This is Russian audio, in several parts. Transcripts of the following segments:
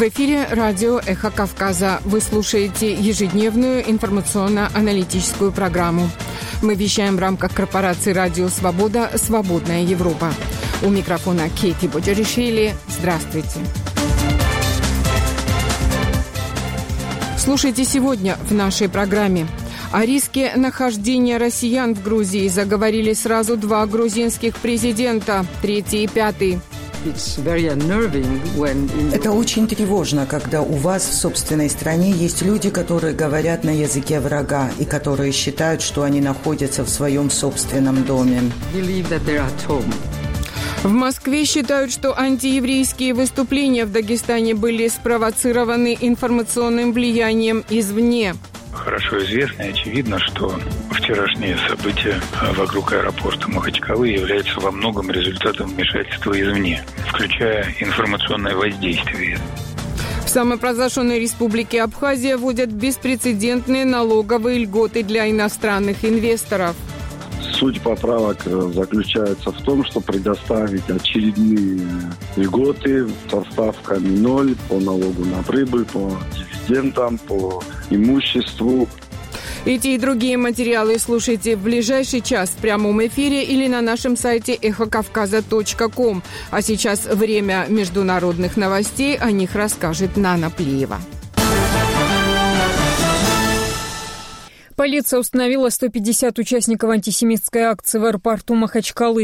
В эфире радио «Эхо Кавказа». Вы слушаете ежедневную информационно-аналитическую программу. Мы вещаем в рамках корпорации «Радио Свобода. Свободная Европа». У микрофона Кейти Боджаришвили. Здравствуйте. Слушайте сегодня в нашей программе. О риске нахождения россиян в Грузии заговорили сразу два грузинских президента, третий и пятый. Это очень тревожно, когда у вас в собственной стране есть люди, которые говорят на языке врага и которые считают, что они находятся в своем собственном доме. В Москве считают, что антиеврейские выступления в Дагестане были спровоцированы информационным влиянием извне. Хорошо известно и очевидно, что вчерашние события вокруг аэропорта Махачкалы являются во многом результатом вмешательства извне, включая информационное воздействие. В самопровозглашенной республике Абхазия вводят беспрецедентные налоговые льготы для иностранных инвесторов. Суть поправок заключается в том, что предоставить очередные льготы со ставками 0 по налогу на прибыль, по дивидендам, по имуществу. Эти и другие материалы слушайте в ближайший час в прямом эфире или на нашем сайте эхокавказа.ком. А сейчас время международных новостей. О них расскажет Нана Плиева. Полиция установила 150 участников антисемитской акции в аэропорту Махачкалы.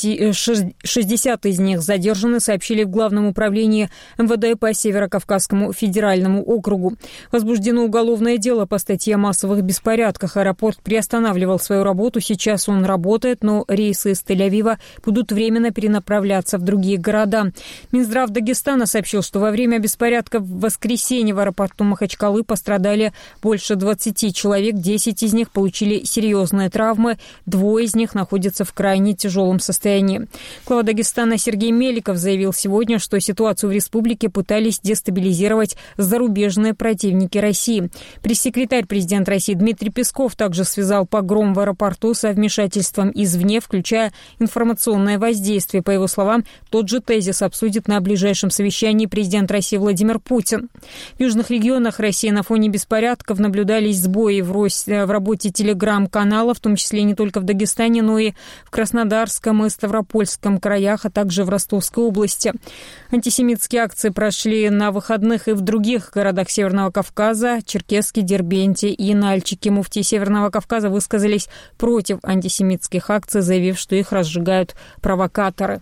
60 из них задержаны, сообщили в Главном управлении МВД по Северо-Кавказскому федеральному округу. Возбуждено уголовное дело по статье о массовых беспорядках. Аэропорт приостанавливал свою работу. Сейчас он работает, но рейсы из Тель-Авива будут временно перенаправляться в другие города. Минздрав Дагестана сообщил, что во время беспорядков в воскресенье в аэропорту Махачкалы пострадали больше 20 человек. 10 из них получили серьезные травмы, 2 из них находятся в крайне тяжелом состоянии. Глава Дагестана Сергей Меликов заявил сегодня, что ситуацию в республике пытались дестабилизировать зарубежные противники России. Пресс-секретарь президента России Дмитрий Песков также связал погром в аэропорту со вмешательством извне, включая информационное воздействие. По его словам, тот же тезис обсудит на ближайшем совещании президент России Владимир Путин. В южных регионах России на фоне беспорядков наблюдались сбои в работе телеграм-каналов, в том числе не только в Дагестане, но и в Краснодарском и Ставропольском краях, а также в Ростовской области. Антисемитские акции прошли на выходных и в других городах Северного Кавказа, Черкесске, Дербенте и Нальчике. Муфтии Северного Кавказа высказались против антисемитских акций, заявив, что их разжигают провокаторы.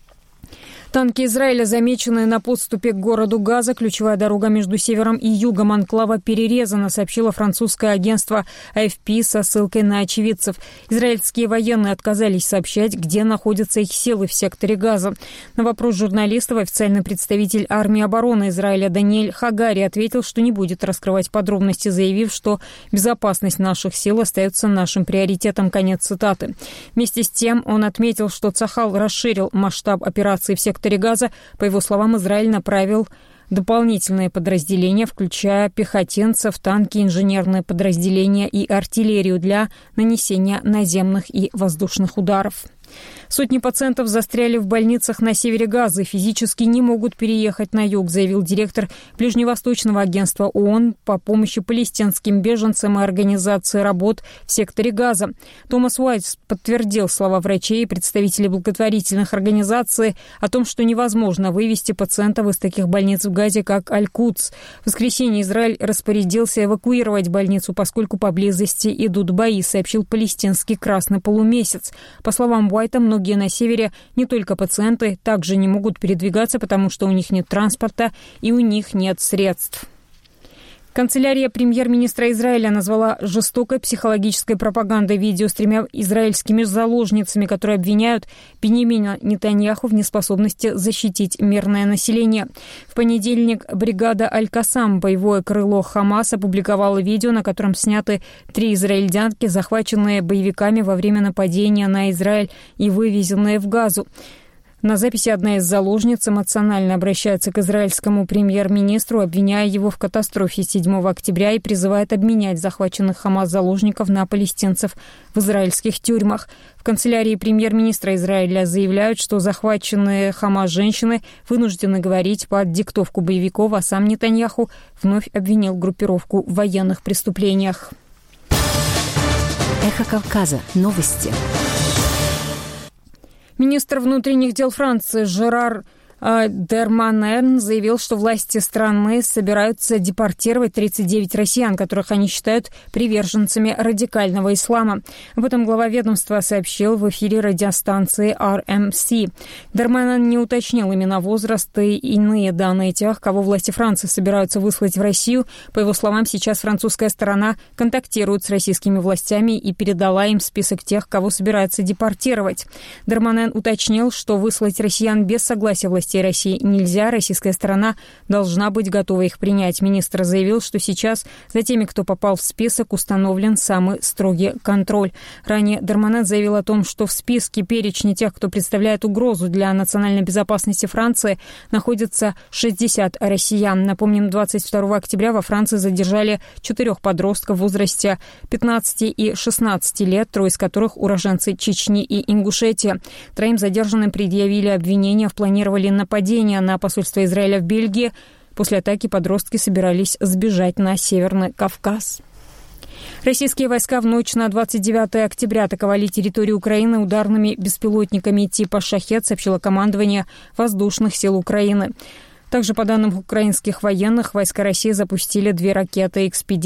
Танки Израиля замечены на подступе к городу Газа. Ключевая дорога между севером и югом анклава перерезана, сообщило французское агентство AFP со ссылкой на очевидцев. Израильские военные отказались сообщать, где находятся их силы в секторе Газа. На вопрос журналистов официальный представитель армии обороны Израиля Даниэль Хагари ответил, что не будет раскрывать подробности, заявив, что безопасность наших сил остается нашим приоритетом. Конец цитаты. Вместе с тем он отметил, что Цахал расширил масштаб операции в секторе Газа. По его словам, Израиль направил дополнительные подразделения, включая пехотинцев, танки, инженерные подразделения и артиллерию для нанесения наземных и воздушных ударов. Сотни пациентов застряли в больницах на севере Газы и физически не могут переехать на юг, заявил директор Ближневосточного агентства ООН по помощи палестинским беженцам и организации работ в секторе Газа. Томас Уайтс подтвердил слова врачей и представителей благотворительных организаций о том, что невозможно вывести пациентов из таких больниц в Газе, как Аль-Кудс. В воскресенье Израиль распорядился эвакуировать больницу, поскольку поблизости идут бои, сообщил палестинский Красный полумесяц. По словам Уайта, многие на севере, не только пациенты, также не могут передвигаться, потому что у них нет транспорта и у них нет средств. Канцелярия премьер-министра Израиля назвала жестокой психологической пропагандой видео с 3 израильскими заложницами, которые обвиняют Биньямина Нетаньяху в неспособности защитить мирное население. В понедельник бригада Аль-Кассам, боевое крыло Хамас, опубликовала видео, на котором сняты 3 израильтянки, захваченные боевиками во время нападения на Израиль и вывезенные в Газу. На записи одна из заложниц эмоционально обращается к израильскому премьер-министру, обвиняя его в катастрофе 7 октября и призывает обменять захваченных Хамас-заложников на палестинцев в израильских тюрьмах. В канцелярии премьер-министра Израиля заявляют, что захваченные Хамас-женщины вынуждены говорить под диктовку боевиков, а сам Нетаньяху вновь обвинил группировку в военных преступлениях. Эхо Кавказа. Новости. Министр внутренних дел Франции Жерар Дарманен заявил, что власти страны собираются депортировать 39 россиян, которых они считают приверженцами радикального ислама. Об этом глава ведомства сообщил в эфире радиостанции RMC. Дарманен не уточнил имена, возраст и иные данные тех, кого власти Франции собираются выслать в Россию. По его словам, сейчас французская сторона контактирует с российскими властями и передала им список тех, кого собирается депортировать. Дарманен уточнил, что выслать россиян без согласия властей России нельзя, российская сторона должна быть готова их принять. Министр заявил, что сейчас за теми, кто попал в список, установлен самый строгий контроль. Ранее Дарманен заявил о том, что в списке перечня тех, кто представляет угрозу для национальной безопасности Франции, находится 60 россиян. Напомним, 22 октября во Франции задержали 4 подростков в возрасте 15 и 16 лет, 3 из которых уроженцы Чечни и Ингушетии. 3 задержанным предъявили обвинения в планировании нападения на посольство Израиля в Бельгии. После атаки подростки собирались сбежать на Северный Кавказ. Российские войска в ночь на 29 октября атаковали территорию Украины ударными беспилотниками типа «Шахед», сообщило командование воздушных сил Украины. Также, по данным украинских военных, войска России запустили 2 ракеты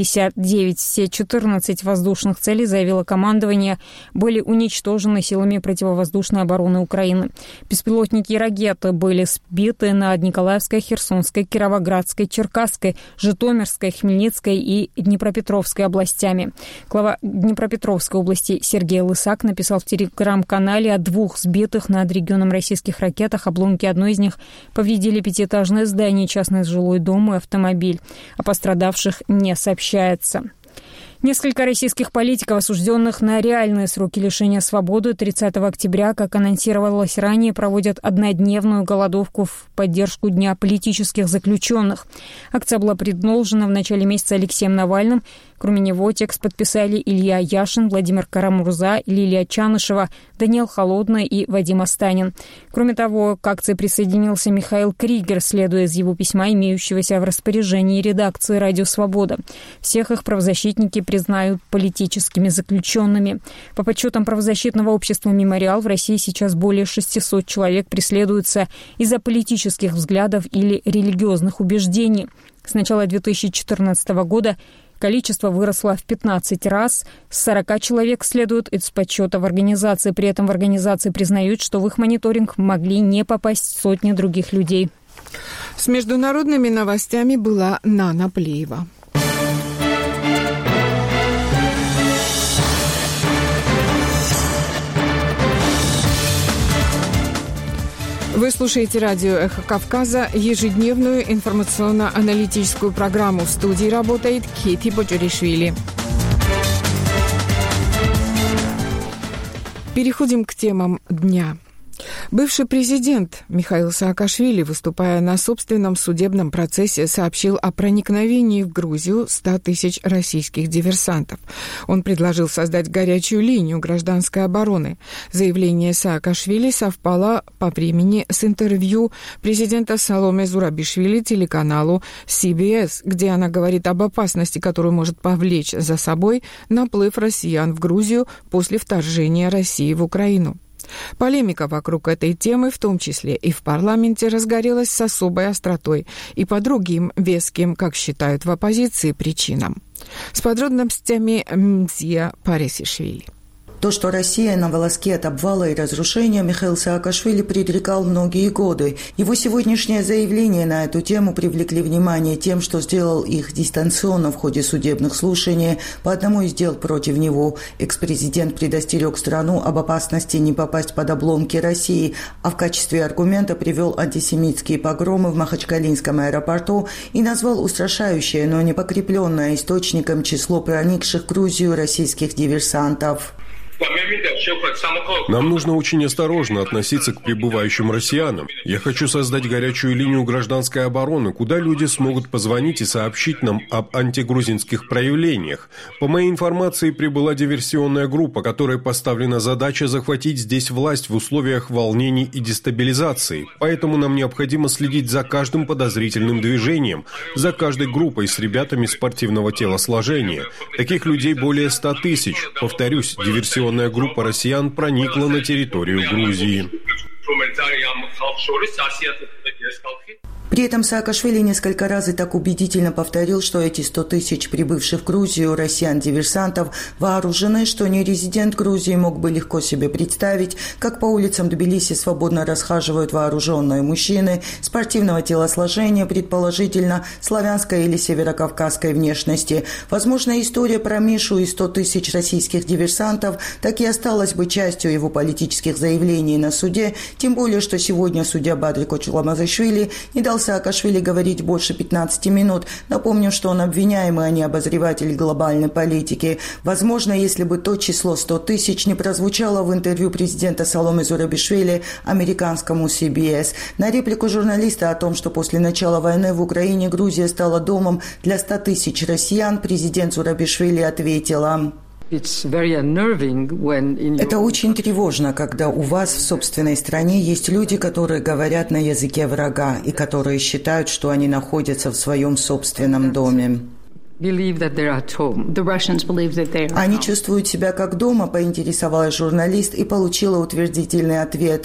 Х-59. Все 14 воздушных целей, заявило командование, были уничтожены силами противовоздушной обороны Украины. Беспилотники и ракеты были сбиты над Николаевской, Херсонской, Кировоградской, Черкасской, Житомирской, Хмельницкой и Днепропетровской областями. Глава Днепропетровской области Сергей Лысак написал в телеграм-канале о 2 сбитых над регионом российских ракетах. Обломки одной из них повредили 5-этажное здание, частный жилой дом и автомобиль. О пострадавших не сообщается. Несколько российских политиков, осужденных на реальные сроки лишения свободы, 30 октября, как анонсировалось ранее, проводят однодневную голодовку в поддержку Дня политических заключенных. Акция была предложена в начале месяца Алексеем Навальным. Кроме него текст подписали Илья Яшин, Владимир Карамурза, Лилия Чанышева, Даниил Холодный и Вадим Останин. Кроме того, к акции присоединился Михаил Кригер, следуя из его письма, имеющегося в распоряжении редакции «Радио Свобода». Всех их правозащитники признают политическими заключенными. По подсчетам правозащитного общества «Мемориал», в России сейчас более 600 человек преследуются из-за политических взглядов или религиозных убеждений. С начала 2014 года количество выросло в 15 раз. С 40 человек следует из подсчета в организации. При этом в организации признают, что в их мониторинг могли не попасть сотни других людей. С международными новостями была Нана Плеева. Вы слушаете радио «Эхо Кавказа», ежедневную информационно-аналитическую программу. В студии работает Кити Боджоришвили. Переходим к темам дня. Бывший президент Михаил Саакашвили, выступая на собственном судебном процессе, сообщил о проникновении в Грузию 100 тысяч российских диверсантов. Он предложил создать горячую линию гражданской обороны. Заявление Саакашвили совпало по времени с интервью президента Саломе Зурабишвили телеканалу CBS, где она говорит об опасности, которую может повлечь за собой наплыв россиян в Грузию после вторжения России в Украину. Полемика вокруг этой темы, в том числе и в парламенте, разгорелась с особой остротой и по другим веским, как считают в оппозиции, причинам. С подробностями Мзия Парисишвили. То, что Россия на волоске от обвала и разрушения, Михаил Саакашвили предрекал многие годы. Его сегодняшнее заявление на эту тему привлекли внимание тем, что сделал их дистанционно в ходе судебных слушаний по одному из дел против него. Экс-президент предостерег страну об опасности не попасть под обломки России, а в качестве аргумента привел антисемитские погромы в Махачкалинском аэропорту и назвал устрашающее, но не покрепленное источником число проникших в Грузию российских диверсантов. Нам нужно очень осторожно относиться к прибывающим россиянам. Я хочу создать горячую линию гражданской обороны, куда люди смогут позвонить и сообщить нам об антигрузинских проявлениях. По моей информации, прибыла диверсионная группа, которой поставлена задача захватить здесь власть в условиях волнений и дестабилизации. Поэтому нам необходимо следить за каждым подозрительным движением, за каждой группой с ребятами спортивного телосложения. Таких людей более 100 тысяч. Повторюсь, диверсионная группа россиян проникла на территорию Грузии. При этом Саакашвили несколько раз и так убедительно повторил, что эти 100 тысяч прибывших в Грузию россиян-диверсантов вооружены, что нерезидент Грузии мог бы легко себе представить, как по улицам Тбилиси свободно расхаживают вооруженные мужчины спортивного телосложения, предположительно славянской или северокавказской внешности. Возможно, история про Мишу и 100 тысяч российских диверсантов так и осталась бы частью его политических заявлений на суде, тем более, что сегодня судья Бадри Кочуламазашвили не дал Саакашвили говорить больше 15 минут. Напомню, что он обвиняемый, а не обозреватель глобальной политики. Возможно, если бы то число 100 тысяч не прозвучало в интервью президента Саломе Зурабишвили американскому CBS. На реплику журналиста о том, что после начала войны в Украине Грузия стала домом для 100 тысяч россиян, президент Зурабишвили ответила: это очень тревожно, когда у вас в собственной стране есть люди, которые говорят на языке врага и которые считают, что они находятся в своем собственном доме. Они чувствуют себя как дома, поинтересовалась журналист и получила утвердительный ответ.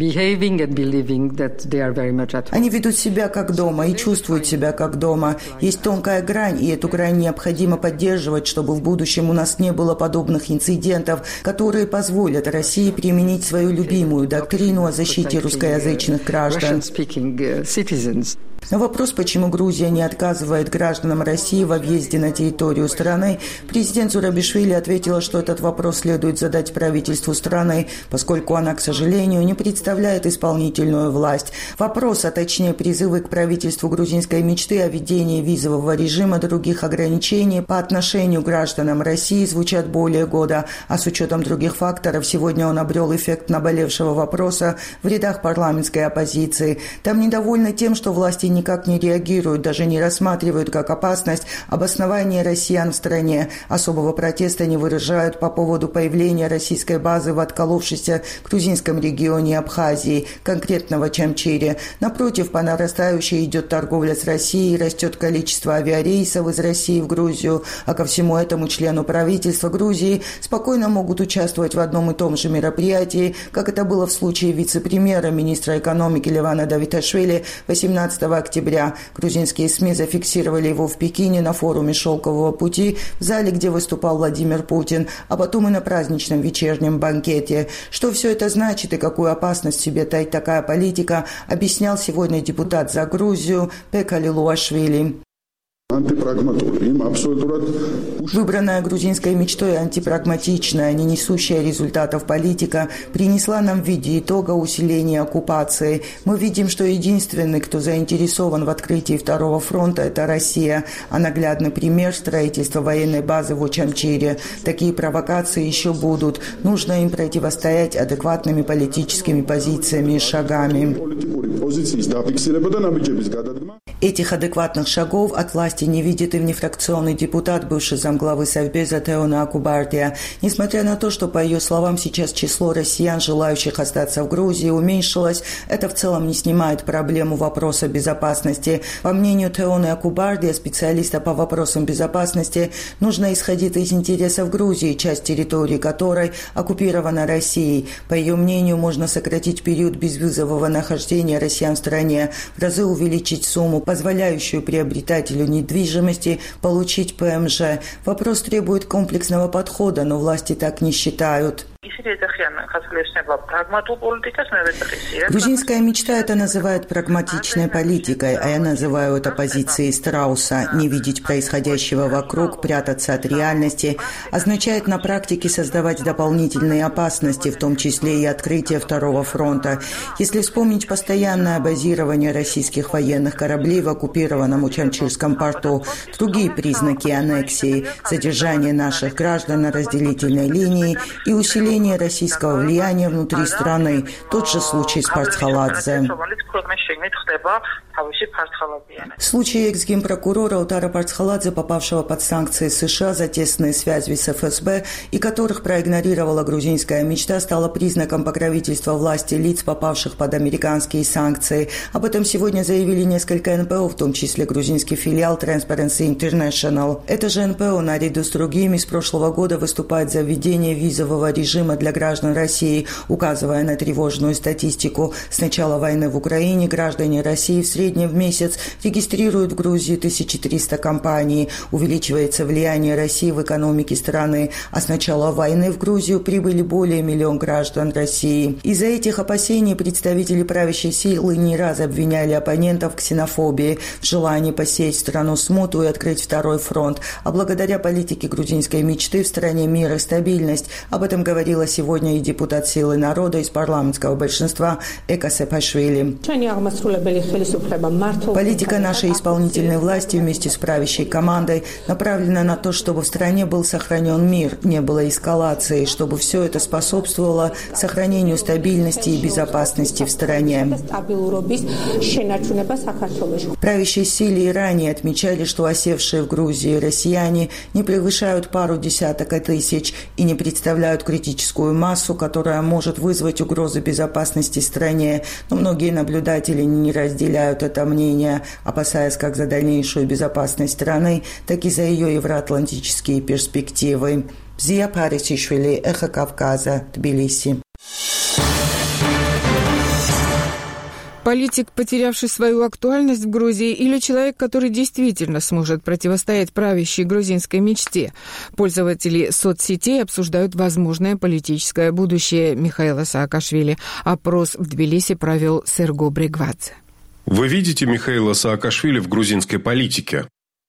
Они ведут себя как дома и чувствуют себя как дома. Есть тонкая грань, и эту грань необходимо поддерживать, чтобы в будущем у нас не было подобных инцидентов, которые позволят России применить свою любимую доктрину о защите русскоязычных граждан. На вопрос, почему Грузия не отказывает гражданам России во въезде на территорию страны, президент Зурабишвили ответила, что этот вопрос следует задать правительству страны, поскольку она, к сожалению, не представляет исполнительную власть. Вопрос, а точнее призывы к правительству грузинской мечты о введении визового режима, других ограничений по отношению к гражданам России звучат более года, а с учетом других факторов сегодня он обрел эффект наболевшего вопроса в рядах парламентской оппозиции. Там недовольны тем, что власти никак не реагируют, даже не рассматривают как опасность обоснования россиян в стране. Особого протеста не выражают по поводу появления российской базы в отколовшейся грузинском регионе Абхазии, конкретно в Очамчире. Напротив, по нарастающей идет торговля с Россией, растет количество авиарейсов из России в Грузию, а ко всему этому члену правительства Грузии спокойно могут участвовать в одном и том же мероприятии, как это было в случае вице-премьера, министра экономики Левана Давиташвили 18 октября. Грузинские СМИ зафиксировали его в Пекине на форуме «Шелкового пути», в зале, где выступал Владимир Путин, а потом и на праздничном вечернем банкете. Что все это значит и какую опасность в себе таит такая политика, объяснял сегодня депутат за Грузию Пека Лилуашвили. Выбранная грузинской мечтой антипрагматичная, не несущая результатов политика, принесла нам в виде итога усиления оккупации. Мы видим, что единственный, кто заинтересован в открытии второго фронта, это Россия, а наглядный пример строительства военной базы в Очамчире. Такие провокации еще будут. Нужно им противостоять адекватными политическими позициями и шагами. Этих адекватных шагов от власти не видит и внефракционный депутат, бывший замглавы Совбеза Теона Акубардия. Несмотря на то, что, по ее словам, сейчас число россиян, желающих остаться в Грузии, уменьшилось, это в целом не снимает проблему вопроса безопасности. По мнению Теоны Акубардия, специалиста по вопросам безопасности, нужно исходить из интересов Грузии, часть территории которой оккупирована Россией. По ее мнению, можно сократить период безвизового нахождения россиян в стране, в разы увеличить сумму, позволяющую приобретателю недвижимости получить ПМЖ. Вопрос требует комплексного подхода, но власти так не считают. Грузинская мечта это называет прагматичной политикой, а я называю это позицией страуса. Не видеть происходящего вокруг, прятаться от реальности, означает на практике создавать дополнительные опасности, в том числе и открытие второго фронта. Если вспомнить постоянное базирование российских военных кораблей в оккупированном Учамчирском порту, другие признаки аннексии, задержание наших граждан на разделительной линии и усиление российского влияния внутри страны, тот же случай с Парцхаладзе. Случай экс-генпрокурора Утара Парцхаладзе, попавшего под санкции США за тесные связи с ФСБ и которых проигнорировала грузинская мечта, стала признаком покровительства власти лиц, попавших под американские санкции. Об этом сегодня заявили несколько НПО, в том числе грузинский филиал Transparency International. Это же НПО, наряду с другими, с прошлого года выступает за введение визового режима для граждан России, указывая на тревожную статистику. С начала войны в Украине граждане России в среднем в месяц регистрируют в Грузии 1300 компаний. Увеличивается влияние России в экономике страны, а с начала войны в Грузию прибыли более 1 миллион граждан России. Из-за этих опасений представители правящей силы не раз обвиняли оппонентов в ксенофобии, в желании посеять в страну смуту и открыть второй фронт. А благодаря политике грузинской мечты в стране мир и стабильность. Об этом говорила сегодня и депутат «Силы народа» из парламентского большинства Эка Сепашвили. Политика нашей исполнительной власти вместе с правящей командой направлена на то, чтобы в стране был сохранен мир, не было эскалации, чтобы все это способствовало сохранению стабильности и безопасности в стране. Правящие силы и ранее отмечали, что осевшие в Грузии россияне не превышают пару десяток тысяч и не представляют критическую массу, которая может вызвать угрозы безопасности стране. Но многие наблюдатели не разделяют это мнение, опасаясь как за дальнейшую безопасность страны, так и за ее евроатлантические перспективы. Зия Парисишвили, Эхо Кавказа, Тбилиси. Политик, потерявший свою актуальность в Грузии, или человек, который действительно сможет противостоять правящей грузинской мечте? Пользователи соцсетей обсуждают возможное политическое будущее Михаила Саакашвили. Опрос в Тбилиси провел Серго Брегвадзе. Вы видите Михаила Саакашвили в грузинской политике?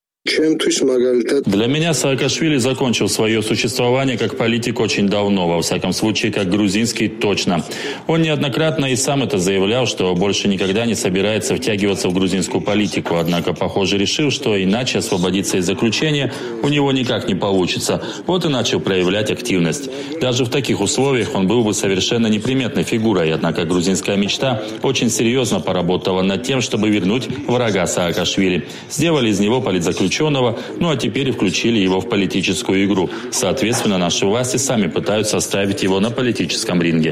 Для меня Саакашвили закончил свое существование как политик очень давно, во всяком случае, как грузинский точно. Он неоднократно и сам это заявлял, что больше никогда не собирается втягиваться в грузинскую политику, однако, похоже, решил, что иначе освободиться из заключения у него никак не получится. Вот и начал проявлять активность. Даже в таких условиях он был бы совершенно неприметной фигурой, однако грузинская мечта очень серьезно поработала над тем, чтобы вернуть врага Саакашвили. Сделали из него политзаключенного, ну а теперь и включили его в политическую игру. Соответственно, наши власти сами пытаются оставить его на политическом ринге.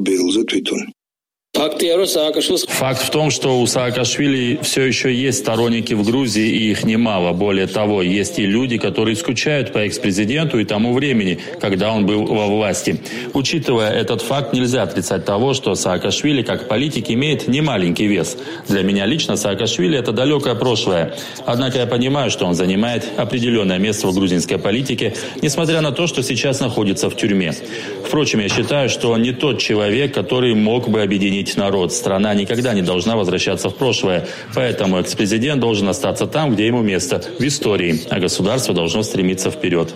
Факт в том, что у Саакашвили все еще есть сторонники в Грузии, и их немало. Более того, есть и люди, которые скучают по экс-президенту и тому времени, когда он был во власти. Учитывая этот факт, нельзя отрицать того, что Саакашвили как политик имеет немаленький вес. Для меня лично Саакашвили – это далекое прошлое. Однако я понимаю, что он занимает определенное место в грузинской политике, несмотря на то, что сейчас находится в тюрьме. Впрочем, я считаю, что он не тот человек, который мог бы объединить народ. Страна никогда не должна возвращаться в прошлое. Поэтому экс-президент должен остаться там, где ему место, в истории. А государство должно стремиться вперед.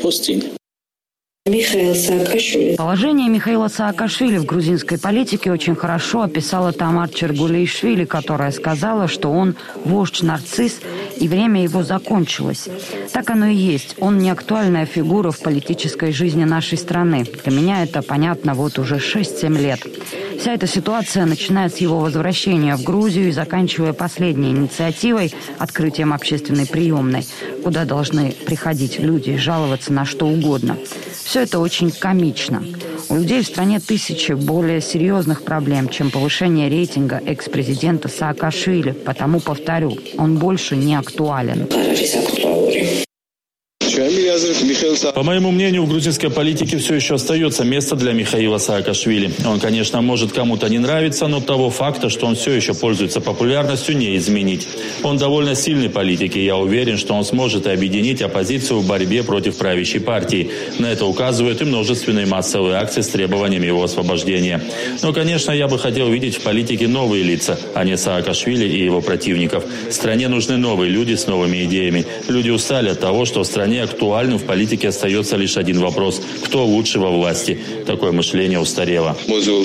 Положение Михаила Саакашвили в грузинской политике очень хорошо описала Тамар Чергулишвили, которая сказала, что он вождь-нарцисс, и время его закончилось. Так оно и есть. Он не актуальная фигура в политической жизни нашей страны. Для меня это понятно вот уже 6-7 лет. Вся эта ситуация, начиная с его возвращения в Грузию и заканчивая последней инициативой, открытием общественной приемной, куда должны приходить люди и жаловаться на что угодно. Все это очень комично. У людей в стране тысячи более серьезных проблем, чем повышение рейтинга экс-президента Саакашвили. Потому, повторю, он больше не актуален. По моему мнению, в грузинской политике все еще остается место для Михаила Саакашвили. Он, конечно, может кому-то не нравиться, но того факта, что он все еще пользуется популярностью, не изменить. Он довольно сильный политик, и я уверен, что он сможет объединить оппозицию в борьбе против правящей партии. На это указывают и множественные массовые акции с требованием его освобождения. Но, конечно, я бы хотел видеть в политике новые лица, а не Саакашвили и его противников. Стране нужны новые люди с новыми идеями. Люди устали от того, что в стране актуальным в политике остается лишь один вопрос – кто лучше во власти? Такое мышление устарело.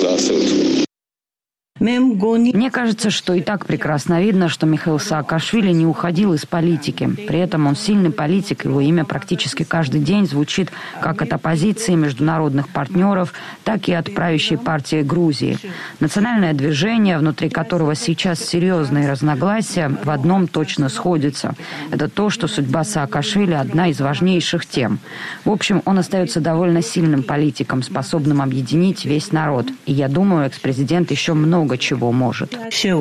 Мне кажется, что и так прекрасно видно, что Михаил Саакашвили не уходил из политики. При этом он сильный политик, его имя практически каждый день звучит как от оппозиции, международных партнеров, так и от правящей партии Грузии. Национальное движение, внутри которого сейчас серьезные разногласия, в одном точно сходится. Это то, что судьба Саакашвили – одна из важнейших тем. В общем, он остается довольно сильным политиком, способным объединить весь народ. И я думаю, экс-президент еще много чего может.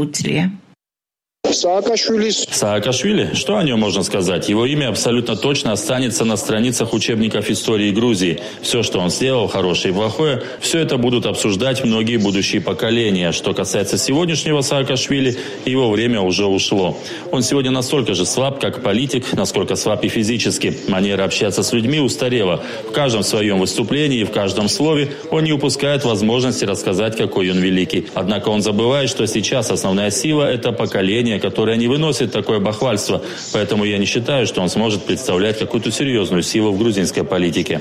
Саакашвили? Что о нем можно сказать? Его имя абсолютно точно останется на страницах учебников истории Грузии. Все, что он сделал, хорошее и плохое, все это будут обсуждать многие будущие поколения. Что касается сегодняшнего Саакашвили, его время уже ушло. Он сегодня настолько же слаб, как политик, насколько слаб и физически. Манера общаться с людьми устарела. В каждом своем выступлении и в каждом слове он не упускает возможности рассказать, какой он великий. Однако он забывает, что сейчас основная сила – это поколение, которое не выносит такое бахвальство. Поэтому я не считаю, что он сможет представлять какую-то серьезную силу в грузинской политике.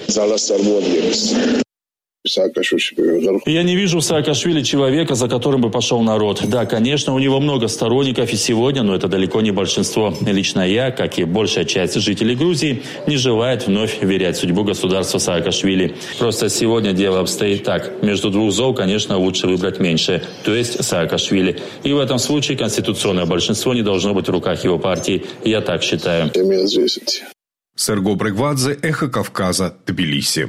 Я не вижу в Саакашвили человека, за которым бы пошел народ. Да, конечно, у него много сторонников и сегодня, но это далеко не большинство. Лично я, как и большая часть жителей Грузии, не желает вновь верять в судьбу государства Саакашвили. Просто сегодня дело обстоит так. Между двух зол, конечно, лучше выбрать меньшее, то есть Саакашвили. И в этом случае конституционное большинство не должно быть в руках его партии. Я так считаю. Серго Брегвадзе, Эхо Кавказа, Тбилиси.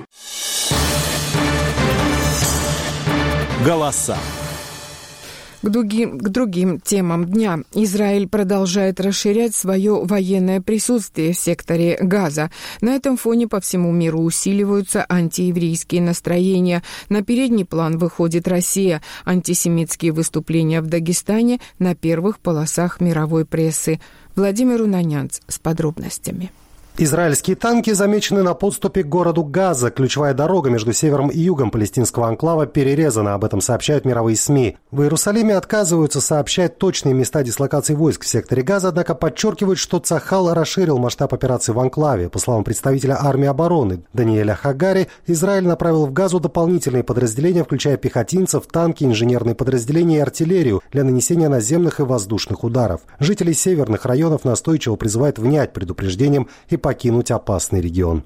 Голоса. К другим темам дня. Израиль продолжает расширять свое военное присутствие в секторе Газа. На этом фоне по всему миру усиливаются антиеврейские настроения. На передний план выходит Россия. Антисемитские выступления в Дагестане на первых полосах мировой прессы. Владимир Унанянц с подробностями. Израильские танки замечены на подступе к городу Газа. Ключевая дорога между севером и югом палестинского анклава перерезана. Об этом сообщают мировые СМИ. В Иерусалиме отказываются сообщать точные места дислокации войск в секторе Газа, однако подчеркивают, что Цахал расширил масштаб операции в анклаве. По словам представителя армии обороны Даниэля Хагари, Израиль направил в Газу дополнительные подразделения, включая пехотинцев, танки, инженерные подразделения и артиллерию для нанесения наземных и воздушных ударов. Жители северных районов настойчиво призывают внять предупреждениям и покинуть опасный регион.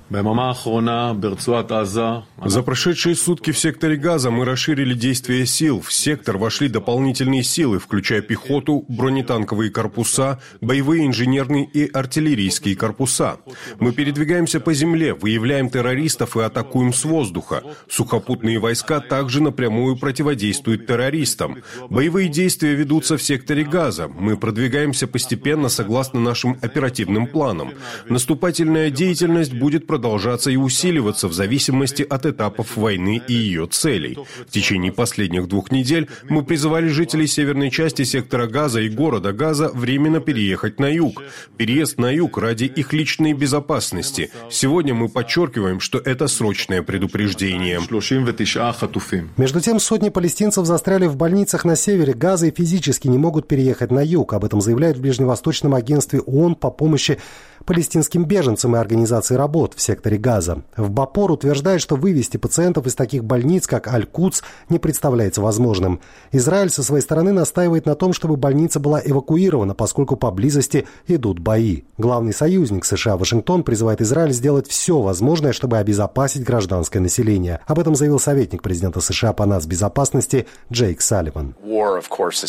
За прошедшие сутки в секторе Газа мы расширили действия сил. В сектор вошли дополнительные силы, включая пехоту, бронетанковые корпуса, боевые инженерные и артиллерийские корпуса. Мы передвигаемся по земле, выявляем террористов и атакуем с воздуха. Сухопутные войска также напрямую противодействуют террористам. Боевые действия ведутся в секторе Газа. Мы продвигаемся постепенно согласно нашим оперативным планам. Наступательная деятельность будет продолжаться и усиливаться в зависимости от этапов войны и ее целей. В течение последних 2 недель мы призывали жителей северной части сектора Газа и города Газа временно переехать на юг. Переезд на юг ради их личной безопасности. Сегодня мы подчеркиваем, что это срочное предупреждение. Между тем, сотни палестинцев застряли в больницах на севере Газа и физически не могут переехать на юг. Об этом заявляют в Ближневосточном агентстве ООН по помощи палестинским беженцам и организации работ в секторе Газа. В Бапор утверждает, что вывести пациентов из таких больниц, как Аль-Кудс, не представляется возможным. Израиль со своей стороны настаивает на том, чтобы больница была эвакуирована, поскольку поблизости идут бои. Главный союзник США Вашингтон призывает Израиль сделать все возможное, чтобы обезопасить гражданское население. Об этом заявил советник президента США по нацбезопасности Джейк Салливан.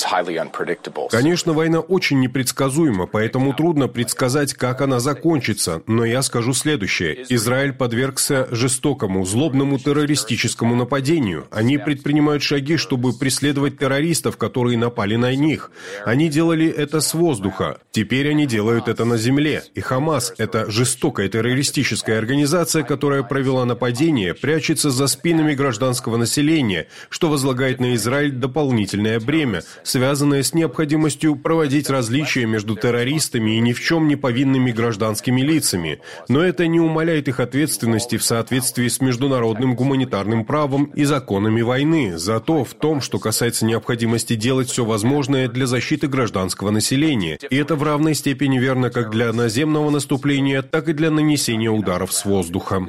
Конечно, война очень непредсказуема, поэтому трудно предсказать, как она закончится. согласиться, но я скажу следующее. Израиль подвергся жестокому, злобному террористическому нападению. Они предпринимают шаги, чтобы преследовать террористов, которые напали на них. Они делали это с воздуха. Теперь они делают это на земле. И Хамас, это жестокая террористическая организация, которая провела нападение, прячется за спинами гражданского населения, что возлагает на Израиль дополнительное бремя, связанное с необходимостью проводить различия между террористами и ни в чем не повинными гражданскими лицами. Но это не умаляет их ответственности в соответствии с международным гуманитарным правом и законами войны. Зато в том, что касается необходимости делать все возможное для защиты гражданского населения. И это в равной степени верно как для наземного наступления, так и для нанесения ударов с воздуха.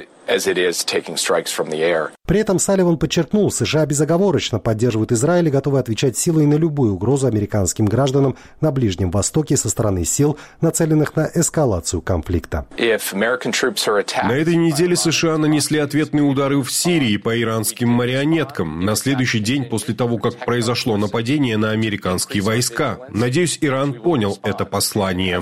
При этом Салливан подчеркнул, США безоговорочно поддерживают Израиль и готовы отвечать силой на любую угрозу американским гражданам на Ближнем Востоке со стороны сил, нацеленных на эскалацию конфликта. На этой неделе США нанесли ответные удары в Сирии по иранским марионеткам на следующий день после того, как произошло нападение на американские войска. Надеюсь, Иран понял это послание.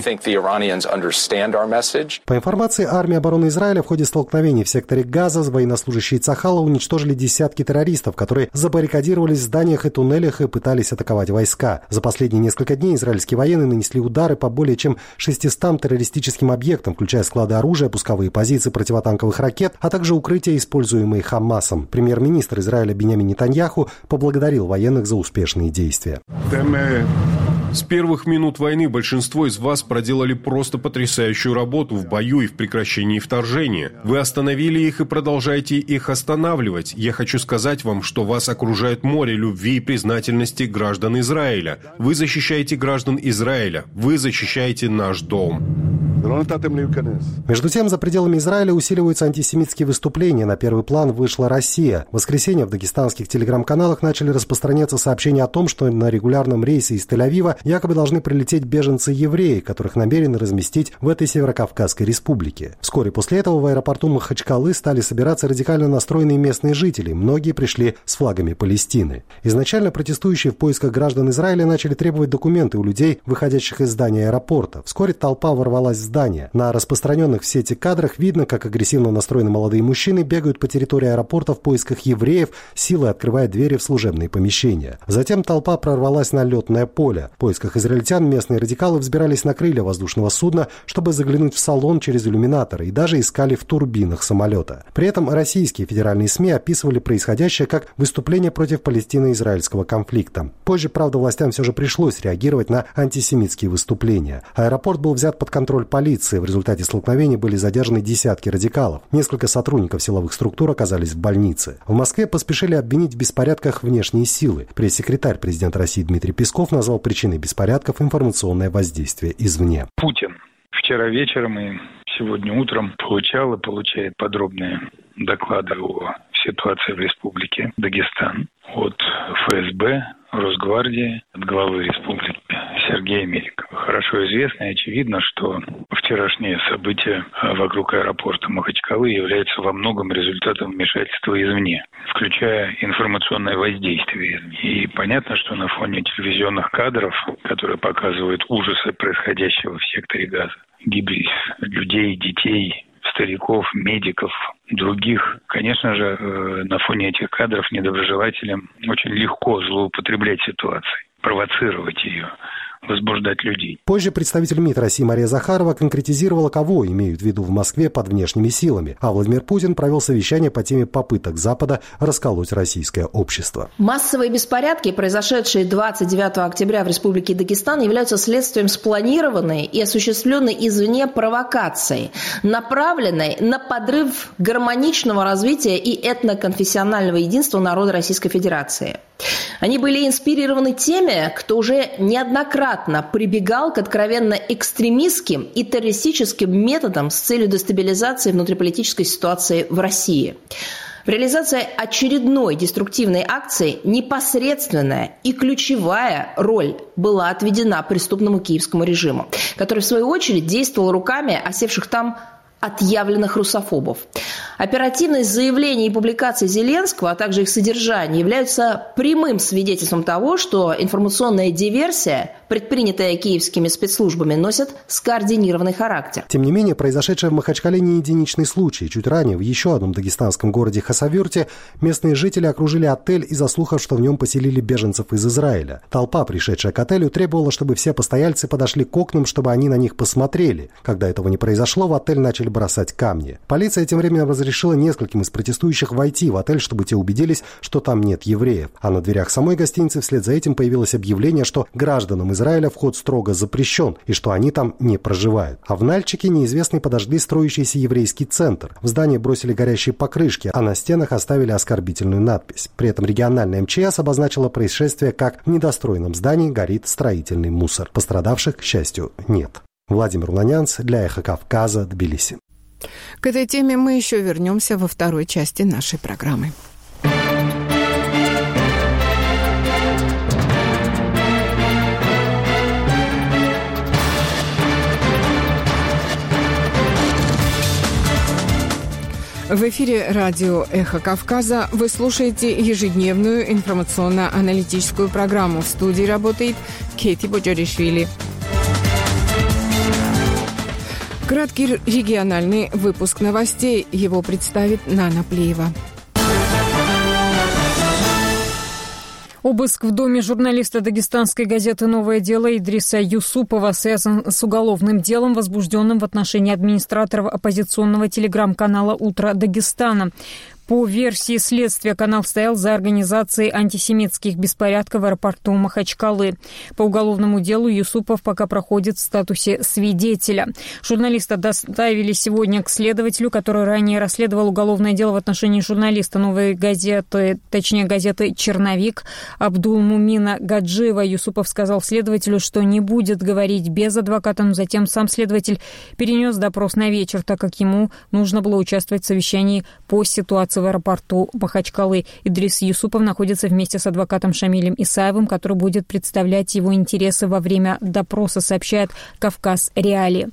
По информации армии обороны Израиля, в ходе столкновений в секторе Газа военнослужащие Цахала уничтожили десятки террористов, которые забаррикадировались в зданиях и туннелях и пытались атаковать войска. За последние несколько дней израильские военные нанесли удары по более чем 600 террористическим объектам, включая склады оружия, пусковые позиции противотанковых ракет, а также укрытия, используемые Хамасом. Премьер-министр Израиля Биньямин Нетаньяху поблагодарил военных за успешные действия. С первых минут войны большинство из вас проделали просто потрясающую работу в бою и в прекращении вторжения. Вы остановили их и продолжаете их останавливать. Я хочу сказать вам, что вас окружает море любви и признательности граждан Израиля. Вы защищаете граждан Израиля. Вы защищаете наш дом. Между тем, за пределами Израиля усиливаются антисемитские выступления. На первый план вышла Россия. В воскресенье в дагестанских телеграм-каналах начали распространяться сообщения о том, что на регулярном рейсе из Тель-Авива якобы должны прилететь беженцы-евреи, которых намерены разместить в этой Северокавказской республике. Вскоре после этого в аэропорту Махачкалы стали собираться радикально настроенные местные жители. Многие пришли с флагами Палестины. Изначально протестующие в поисках граждан Израиля начали требовать документы у людей, выходящих из здания аэропорта. Вскоре толпа ворвалась в здание. На распространенных в сети кадрах видно, как агрессивно настроенные молодые мужчины бегают по территории аэропорта в поисках евреев, силой открывая двери в служебные помещения. Затем толпа прорвалась на летное поле. В поисках израильтян местные радикалы взбирались на крылья воздушного судна, чтобы заглянуть в салон через иллюминаторы, и даже искали в турбинах самолета. При этом российские федеральные СМИ описывали происходящее как выступление против палестино-израильского конфликта. Позже, правда, властям все же пришлось реагировать на антисемитские выступления. Аэропорт был взят под контроль полиции. В результате столкновений были задержаны десятки радикалов. Несколько сотрудников силовых структур оказались в больнице. В Москве поспешили обвинить в беспорядках внешние силы. Пресс-секретарь президента России Дмитрий Песков назвал причиной беспорядков информационное воздействие извне. Путин вчера вечером и сегодня утром получал и получает подробные доклады о ситуации в республике Дагестан от ФСБ, Росгвардии, от главы республики Сергея Меликова. Хорошо известно и очевидно, что вчерашние события вокруг аэропорта Махачкалы являются во многом результатом вмешательства извне, включая информационное воздействие извне. И понятно, что на фоне телевизионных кадров, которые показывают ужасы происходящего в секторе Газа, гибель людей, детей, стариков, медиков, других. Конечно же, на фоне этих кадров недоброжелателям очень легко злоупотреблять ситуацией, провоцировать ее, возбуждать людей. Позже представитель МИД России Мария Захарова конкретизировала, кого имеют в виду в Москве под внешними силами. А Владимир Путин провел совещание по теме попыток Запада расколоть российское общество. Массовые беспорядки, произошедшие 29 октября в Республике Дагестан, являются следствием спланированной и осуществленной извне провокации, направленной на подрыв гармоничного развития и этноконфессионального единства народа Российской Федерации. Они были инспирированы теми, кто уже неоднократно прибегал к откровенно экстремистским и террористическим методам с целью дестабилизации внутриполитической ситуации в России. В реализации очередной деструктивной акции непосредственная и ключевая роль была отведена преступному киевскому режиму, который, в свою очередь, действовал руками осевших там отъявленных русофобов. Оперативность заявлений и публикаций Зеленского, а также их содержание, являются прямым свидетельством того, что информационная диверсия, предпринятая киевскими спецслужбами, носит скоординированный характер. Тем не менее, произошедшее в Махачкале не единичный случай. Чуть ранее в еще одном дагестанском городе Хасавюрте местные жители окружили отель из-за слухов, что в нем поселили беженцев из Израиля. Толпа, пришедшая к отелю, требовала, чтобы все постояльцы подошли к окнам, чтобы они на них посмотрели. Когда этого не произошло, в отель начали бросать камни. Полиция тем временем разрешила нескольким из протестующих войти в отель, чтобы те убедились, что там нет евреев. А на дверях самой гостиницы вслед за этим появилось объявление, что гражданам Израиля вход строго запрещен и что они там не проживают. А в Нальчике неизвестные подожгли строящийся еврейский центр. В здание бросили горящие покрышки, а на стенах оставили оскорбительную надпись. При этом региональная МЧС обозначила происшествие как: в недостроенном здании горит строительный мусор. Пострадавших, к счастью, нет. Владимир Уланянц для «Эхо Кавказа», Тбилиси. К этой теме мы еще вернемся во второй части нашей программы. В эфире радио «Эхо Кавказа» вы слушаете ежедневную информационно-аналитическую программу. В студии работает Кейти Боджаришвили. Краткий региональный выпуск новостей. Его представит Нана Плиева. Обыск в доме журналиста дагестанской газеты «Новое дело» Идриса Юсупова связан с уголовным делом, возбужденным в отношении администраторов оппозиционного телеграм-канала «Утро Дагестана». По версии следствия, канал стоял за организацией антисемитских беспорядков в аэропорту Махачкалы. По уголовному делу Юсупов пока проходит в статусе свидетеля. Журналиста доставили сегодня к следователю, который ранее расследовал уголовное дело в отношении журналиста «Новой газеты», точнее газеты «Черновик» Абдулмумина Гаджиева. Юсупов сказал следователю, что не будет говорить без адвоката, но затем сам следователь перенес допрос на вечер, так как ему нужно было участвовать в совещании по ситуации в аэропорту Махачкалы. Идрис Юсупов находится вместе с адвокатом Шамилем Исаевым, который будет представлять его интересы во время допроса, сообщает «Кавказ Реалии».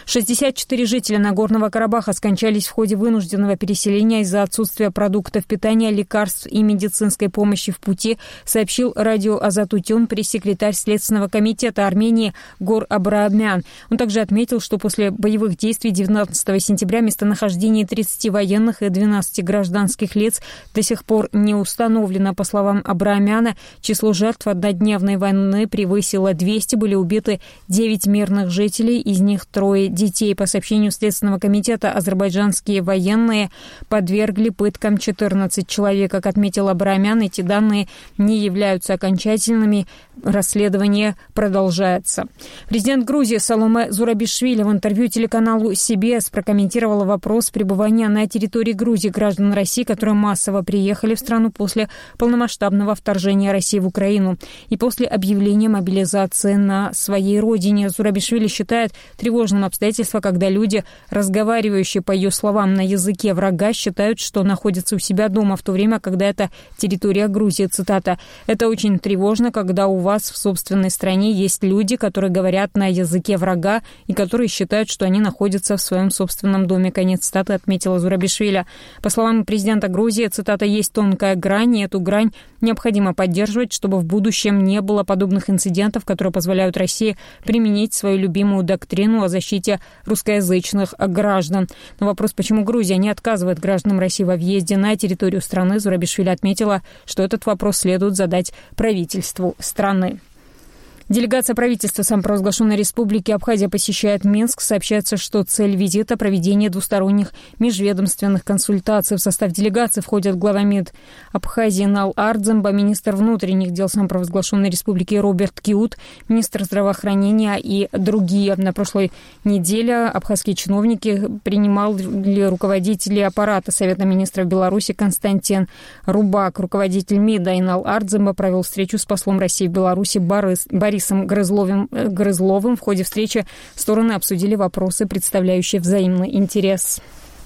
64 жителя Нагорного Карабаха скончались в ходе вынужденного переселения из-за отсутствия продуктов питания, лекарств и медицинской помощи в пути, сообщил радио Азатутюн пресс-секретарь Следственного комитета Армении Гор Абраамян. Он также отметил, что после боевых действий 19 сентября местонахождение 30 военных и 12 гражданских лиц до сих пор не установлено. По словам Абраамяна, число жертв однодневной войны превысило 200, были убиты 9 мирных жителей, из них 3 детей. По сообщению Следственного комитета, азербайджанские военные подвергли пыткам 14 человек. Как отметил Абраамян, эти данные не являются окончательными, расследование продолжается. Президент Грузии Саломе Зурабишвили в интервью телеканалу CBS прокомментировала вопрос пребывания на территории Грузии граждан России, которые массово приехали в страну после полномасштабного вторжения России в Украину и после объявления мобилизации на своей родине. Зурабишвили считает тревожным обстоятельство, когда люди, разговаривающие, по ее словам, на языке врага, считают, что находятся у себя дома, в то время, когда это территория Грузии. Цитата: «Это очень тревожно, когда у вас в собственной стране есть люди, которые говорят на языке врага и которые считают, что они находятся в своем собственном доме». Конец цитаты, отметила Зурабишвили. По словам президента Грузии, цитата: «Есть тонкая грань, и эту грань необходимо поддерживать, чтобы в будущем не было подобных инцидентов, которые позволяют России применить свою любимую доктрину о защите русскоязычных граждан». На вопрос, почему Грузия не отказывает гражданам России во въезде на территорию страны, Зурабишвили отметила, что этот вопрос следует задать правительству страны. Делегация правительства самопровозглашенной республики Абхазия посещает Минск. Сообщается, что цель визита – проведение двусторонних межведомственных консультаций. В состав делегации входят глава МИД Абхазии Нал Ардземба, министр внутренних дел самопровозглашенной республики Роберт Киут, министр здравоохранения и другие. На прошлой неделе абхазские чиновники принимали руководители аппарата Совета министров Беларуси Константин Рубак. Руководитель МИДа Инал Ардземба провел встречу с послом России в Беларуси Борисом Грызловым. В ходе встречи стороны обсудили вопросы, представляющие взаимный интерес.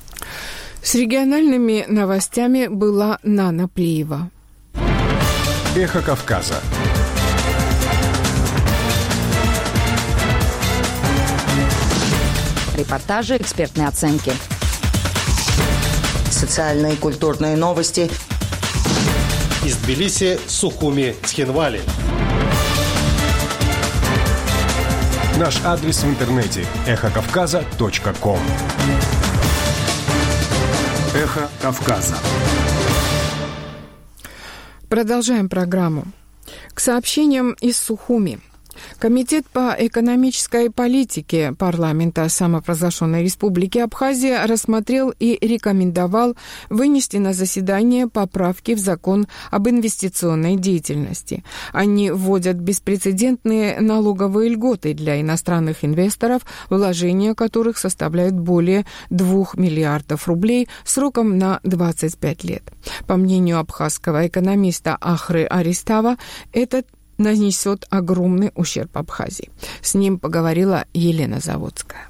С региональными новостями была Нана Плиева. Эхо Кавказа. репортажи, экспертные оценки. Социальные и культурные новости. Из Тбилиси, Сухуми, Цхинвали. Наш адрес в интернете – эхокавказа.ком. Эхо Кавказа. Продолжаем программу. К сообщениям из Сухуми. Комитет по экономической политике парламента самопровозглашенной Республики Абхазия рассмотрел и рекомендовал вынести на заседание поправки в закон об инвестиционной деятельности. Они вводят беспрецедентные налоговые льготы для иностранных инвесторов, вложения которых составляют более 2 миллиардов рублей сроком на 25 лет. По мнению абхазского экономиста Ахры Аристава, этот нанесет огромный ущерб Абхазии. С ним поговорила Елена Заводская.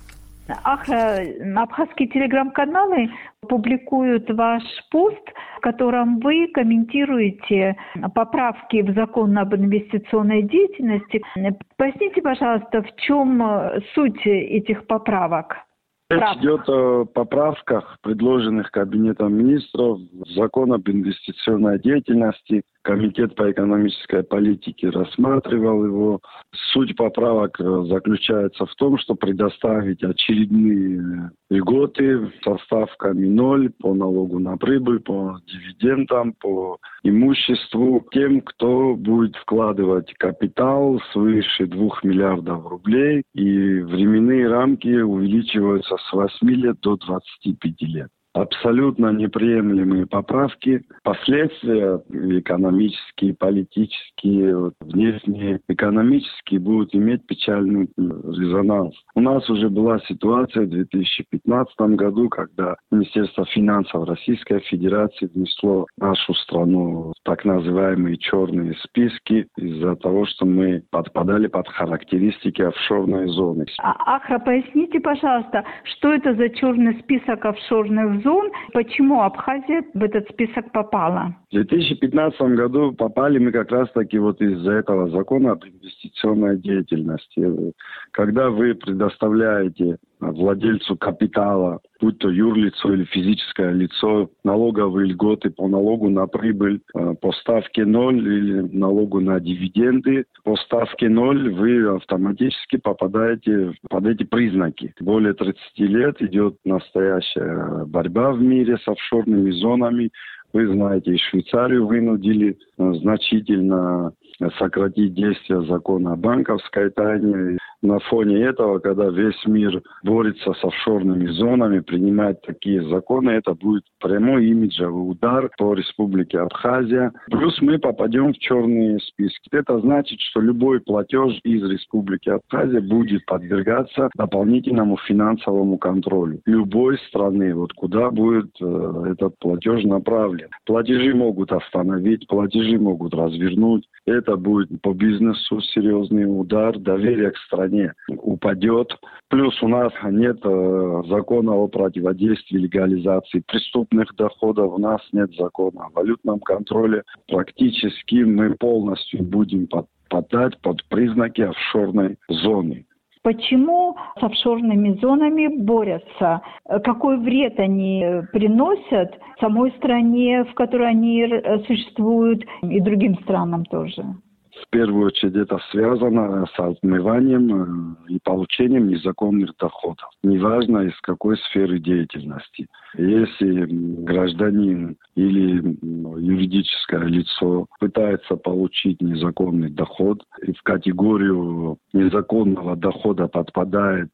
Абхазские телеграм-каналы публикуют ваш пост, в котором вы комментируете поправки в закон об инвестиционной деятельности. Поясните, пожалуйста, в чем суть этих поправок? Речь идет о поправках, предложенных Кабинетом министров в закон об инвестиционной деятельности. Комитет по экономической политике рассматривал его. Суть поправок заключается в том, что предоставить очередные льготы со ставками 0 по налогу на прибыль, по дивидендам, по имуществу тем, кто будет вкладывать капитал свыше 2 миллиардов рублей, и временные рамки увеличиваются с 8 лет до 25 лет. Абсолютно неприемлемые поправки. Последствия экономические, политические, внешние, экономические будут иметь печальный резонанс. У нас уже была ситуация в 2015 году, когда Министерство финансов Российской Федерации внесло нашу страну в так называемые черные списки из-за того, что мы подпадали под характеристики офшорной зоны. Ахра, поясните, пожалуйста, что это за черный список офшорных зон? Почему Абхазия в этот список попала? В 2015 году попали мы как раз-таки вот из-за этого закона об инвестиционной деятельности. Когда вы предоставляете владельцу капитала, будь то юрлицо или физическое лицо, налоговые льготы по налогу на прибыль по ставке 0 или налогу на дивиденды по ставке 0, вы автоматически попадаете под эти признаки. Более 30 лет идет настоящая борьба в мире с офшорными зонами. Вы знаете, и Швейцарию вынудили значительно сократить действие закона о банковской тайне. На фоне этого, когда весь мир борется с офшорными зонами, принимает такие законы, это будет прямой имиджевый удар по Республике Абхазия. Плюс мы попадем в черные списки. Это значит, что любой платеж из Республики Абхазия будет подвергаться дополнительному финансовому контролю любой страны, вот куда будет этот платеж направлен. Платежи могут остановить, платежи могут развернуть. Это будет по бизнесу серьезный удар, доверие к стране упадет. Плюс у нас нет закона о противодействии легализации преступных доходов, у нас нет закона о валютном контроле. Практически мы полностью будем подпадать под признаки офшорной зоны. Почему с офшорными зонами борются? Какой вред они приносят самой стране, в которой они существуют, и другим странам тоже? В первую очередь это связано с отмыванием и получением незаконных доходов. Неважно, из какой сферы деятельности. Если гражданин или юридическое лицо пытается получить незаконный доход, и в категорию незаконного дохода подпадает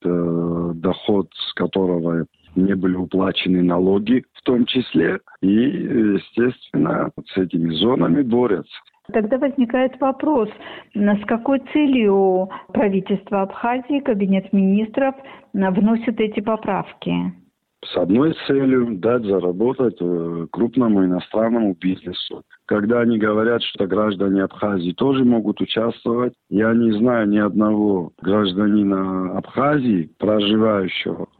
доход, с которого не были уплачены налоги в том числе, и, естественно, с этими зонами борются. Тогда возникает вопрос, с какой целью правительство Абхазии, Кабинет министров вносит эти поправки? С одной целью дать заработать крупному иностранному бизнесу. Когда они говорят, что граждане Абхазии тоже могут участвовать, я не знаю ни одного гражданина Абхазии, проживающего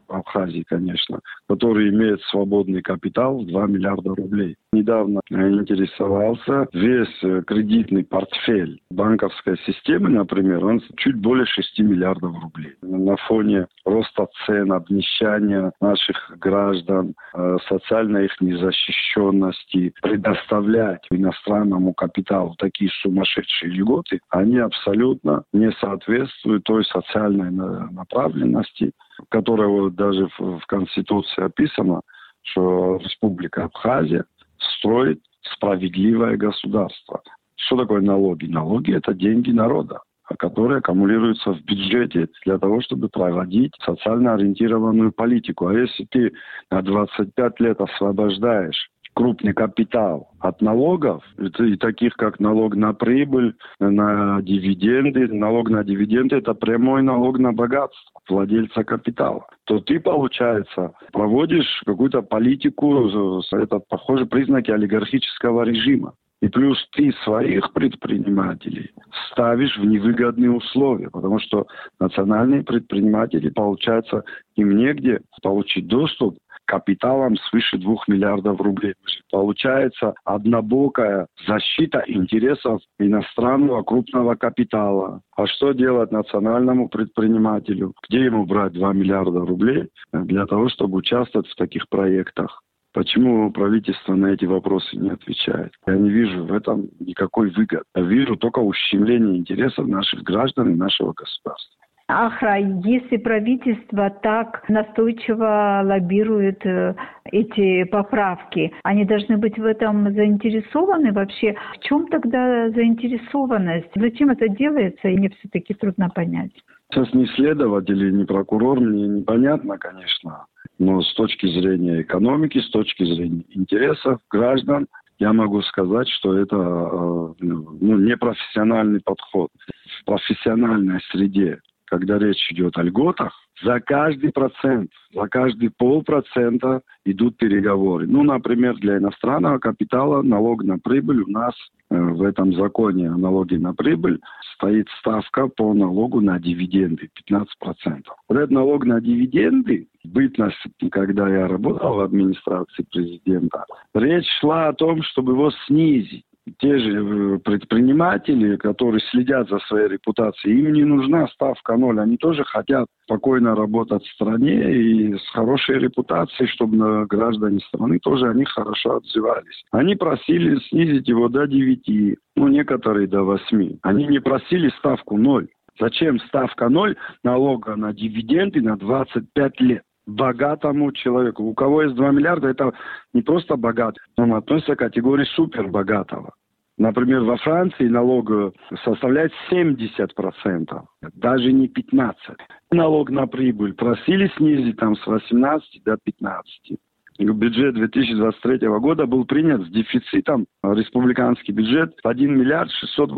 в Абхазии, конечно, который имеет свободный капитал в 2 миллиарда рублей. Недавно интересовался, весь кредитный портфель банковской системы, например, он чуть более 6 миллиардов рублей. На фоне роста цен, обнищания наших граждан, социальной их незащищенности, предоставлять иностранному капиталу такие сумасшедшие льготы, они абсолютно не соответствуют той социальной направленности, которая даже в Конституции описана, что Республика Абхазия строит справедливое государство. Что такое налоги? Налоги – это деньги народа, которые аккумулируются в бюджете для того, чтобы проводить социально ориентированную политику. А если ты на 25 лет освобождаешь крупный капитал от налогов, и таких как налог на прибыль, на дивиденды. Налог на дивиденды – это прямой налог на богатство владельца капитала. То ты, получается, проводишь какую-то политику, это, похоже, признаки олигархического режима. И плюс ты своих предпринимателей ставишь в невыгодные условия, потому что национальные предприниматели, получается, им негде получить доступ к капиталам свыше 2 миллиардов рублей. Получается однобокая защита интересов иностранного крупного капитала. А что делать национальному предпринимателю? Где ему брать 2 миллиарда рублей для того, чтобы участвовать в таких проектах? Почему правительство на эти вопросы не отвечает? Я не вижу в этом никакой выгоды. Я вижу только ущемление интересов наших граждан и нашего государства. Ахра, если правительство так настойчиво лоббирует эти поправки, они должны быть в этом заинтересованы вообще? В чем тогда заинтересованность? Зачем это делается? И мне все-таки трудно понять. Сейчас ни следователь, ни прокурор, мне непонятно, конечно. Но с точки зрения экономики, с точки зрения интересов граждан, я могу сказать, что это непрофессиональный подход. В профессиональной среде, когда речь идет о льготах, за каждый процент, за каждый 0,5% идут переговоры. Например, для иностранного капитала налог на прибыль у нас в этом законе о налоге на прибыль стоит ставка по налогу на дивиденды 15%. Вот этот налог на дивиденды, бытность, когда я работал в администрации президента, речь шла о том, чтобы его снизить. Те же предприниматели, которые следят за своей репутацией, им не нужна ставка 0. Они тоже хотят спокойно работать в стране и с хорошей репутацией, чтобы граждане страны тоже о них хорошо отзывались. Они просили снизить его до 9, некоторые до 8. Они не просили ставку 0. Зачем ставка 0 налога на дивиденды на 25 лет? Богатому человеку. У кого есть 2 миллиарда, это не просто богатый, он относится к категории супербогатого. Например, во Франции налог составляет 70%, даже не 15%. Налог на прибыль просили снизить с 18 до 15%. Бюджет 2023 года был принят с дефицитом, республиканский бюджет, 1 миллиард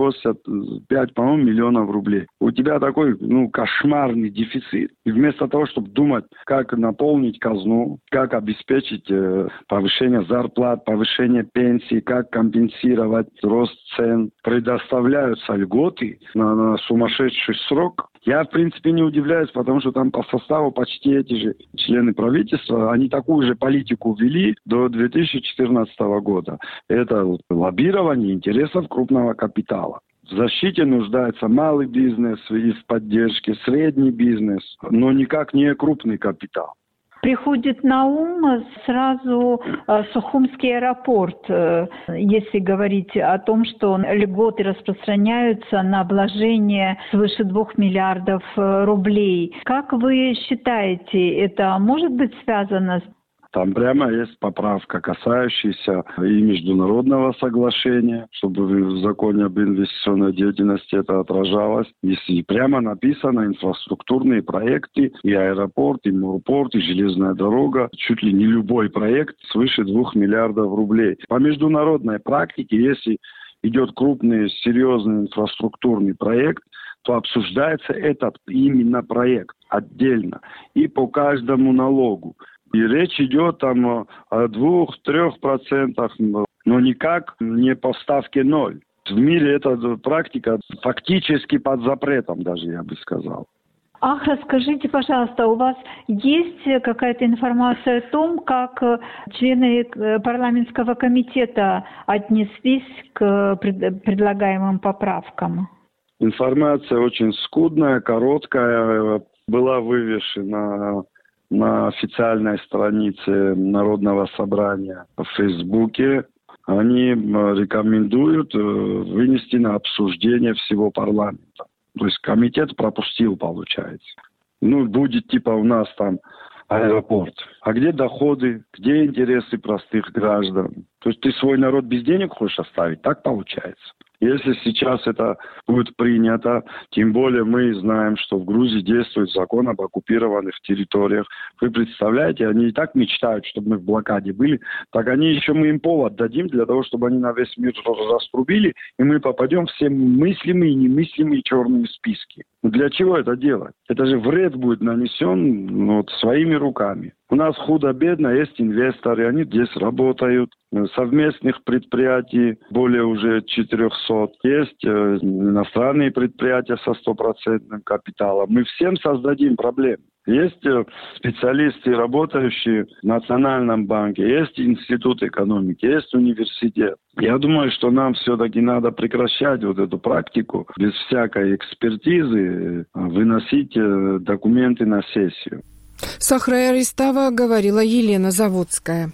685, по-моему, миллионов рублей. У тебя такой, кошмарный дефицит. И вместо того, чтобы думать, как наполнить казну, как обеспечить повышение зарплат, повышение пенсий, как компенсировать рост цен, предоставляются льготы на сумасшедший срок. Я, в принципе, не удивляюсь, потому что там по составу почти эти же члены правительства, они такую же политику вели до 2014 года. Это лоббирование интересов крупного капитала. В защите нуждается малый бизнес и в поддержке, средний бизнес, но никак не крупный капитал. Приходит на ум сразу Сухумский аэропорт, если говорить о том, что льготы распространяются на вложения свыше 2 миллиардов рублей. Как вы считаете, это может быть связано с... Там прямо есть поправка, касающаяся и международного соглашения, чтобы в законе об инвестиционной деятельности это отражалось. Если прямо написано инфраструктурные проекты, и аэропорт, и морпорт, и железная дорога, чуть ли не любой проект свыше 2 миллиардов рублей. По международной практике, если идет крупный, серьезный инфраструктурный проект, то обсуждается этот именно проект отдельно и по каждому налогу. И речь идет о 2-3%, но никак не по ставке 0. В мире эта практика фактически под запретом даже, я бы сказал. Расскажите, пожалуйста, у вас есть какая-то информация о том, как члены парламентского комитета отнеслись к предлагаемым поправкам? Информация очень скудная, короткая, была вывешена на официальной странице Народного собрания в Фейсбуке. Они рекомендуют вынести на обсуждение всего парламента. То есть комитет пропустил, получается. Будет у нас там аэропорт. А где доходы, где интересы простых граждан? То есть ты свой народ без денег хочешь оставить? Так получается. Если сейчас это будет принято, тем более мы знаем, что в Грузии действует закон об оккупированных территориях. Вы представляете, они и так мечтают, чтобы мы в блокаде были, так мы им повод дадим для того, чтобы они на весь мир раструбили, и мы попадем в все мыслимые и немыслимые черные списки. Для чего это делать? Это же вред будет нанесен своими руками. У нас худо-бедно есть инвесторы, они здесь работают. Совместных предприятий более уже 400. Есть иностранные предприятия со 100% капиталом. Мы всем создадим проблемы. Есть специалисты, работающие в Национальном банке, есть институт экономики, есть университет. Я думаю, что нам все-таки надо прекращать эту практику, без всякой экспертизы выносить документы на сессию. С Ахрой Арестава говорила Елена Заводская.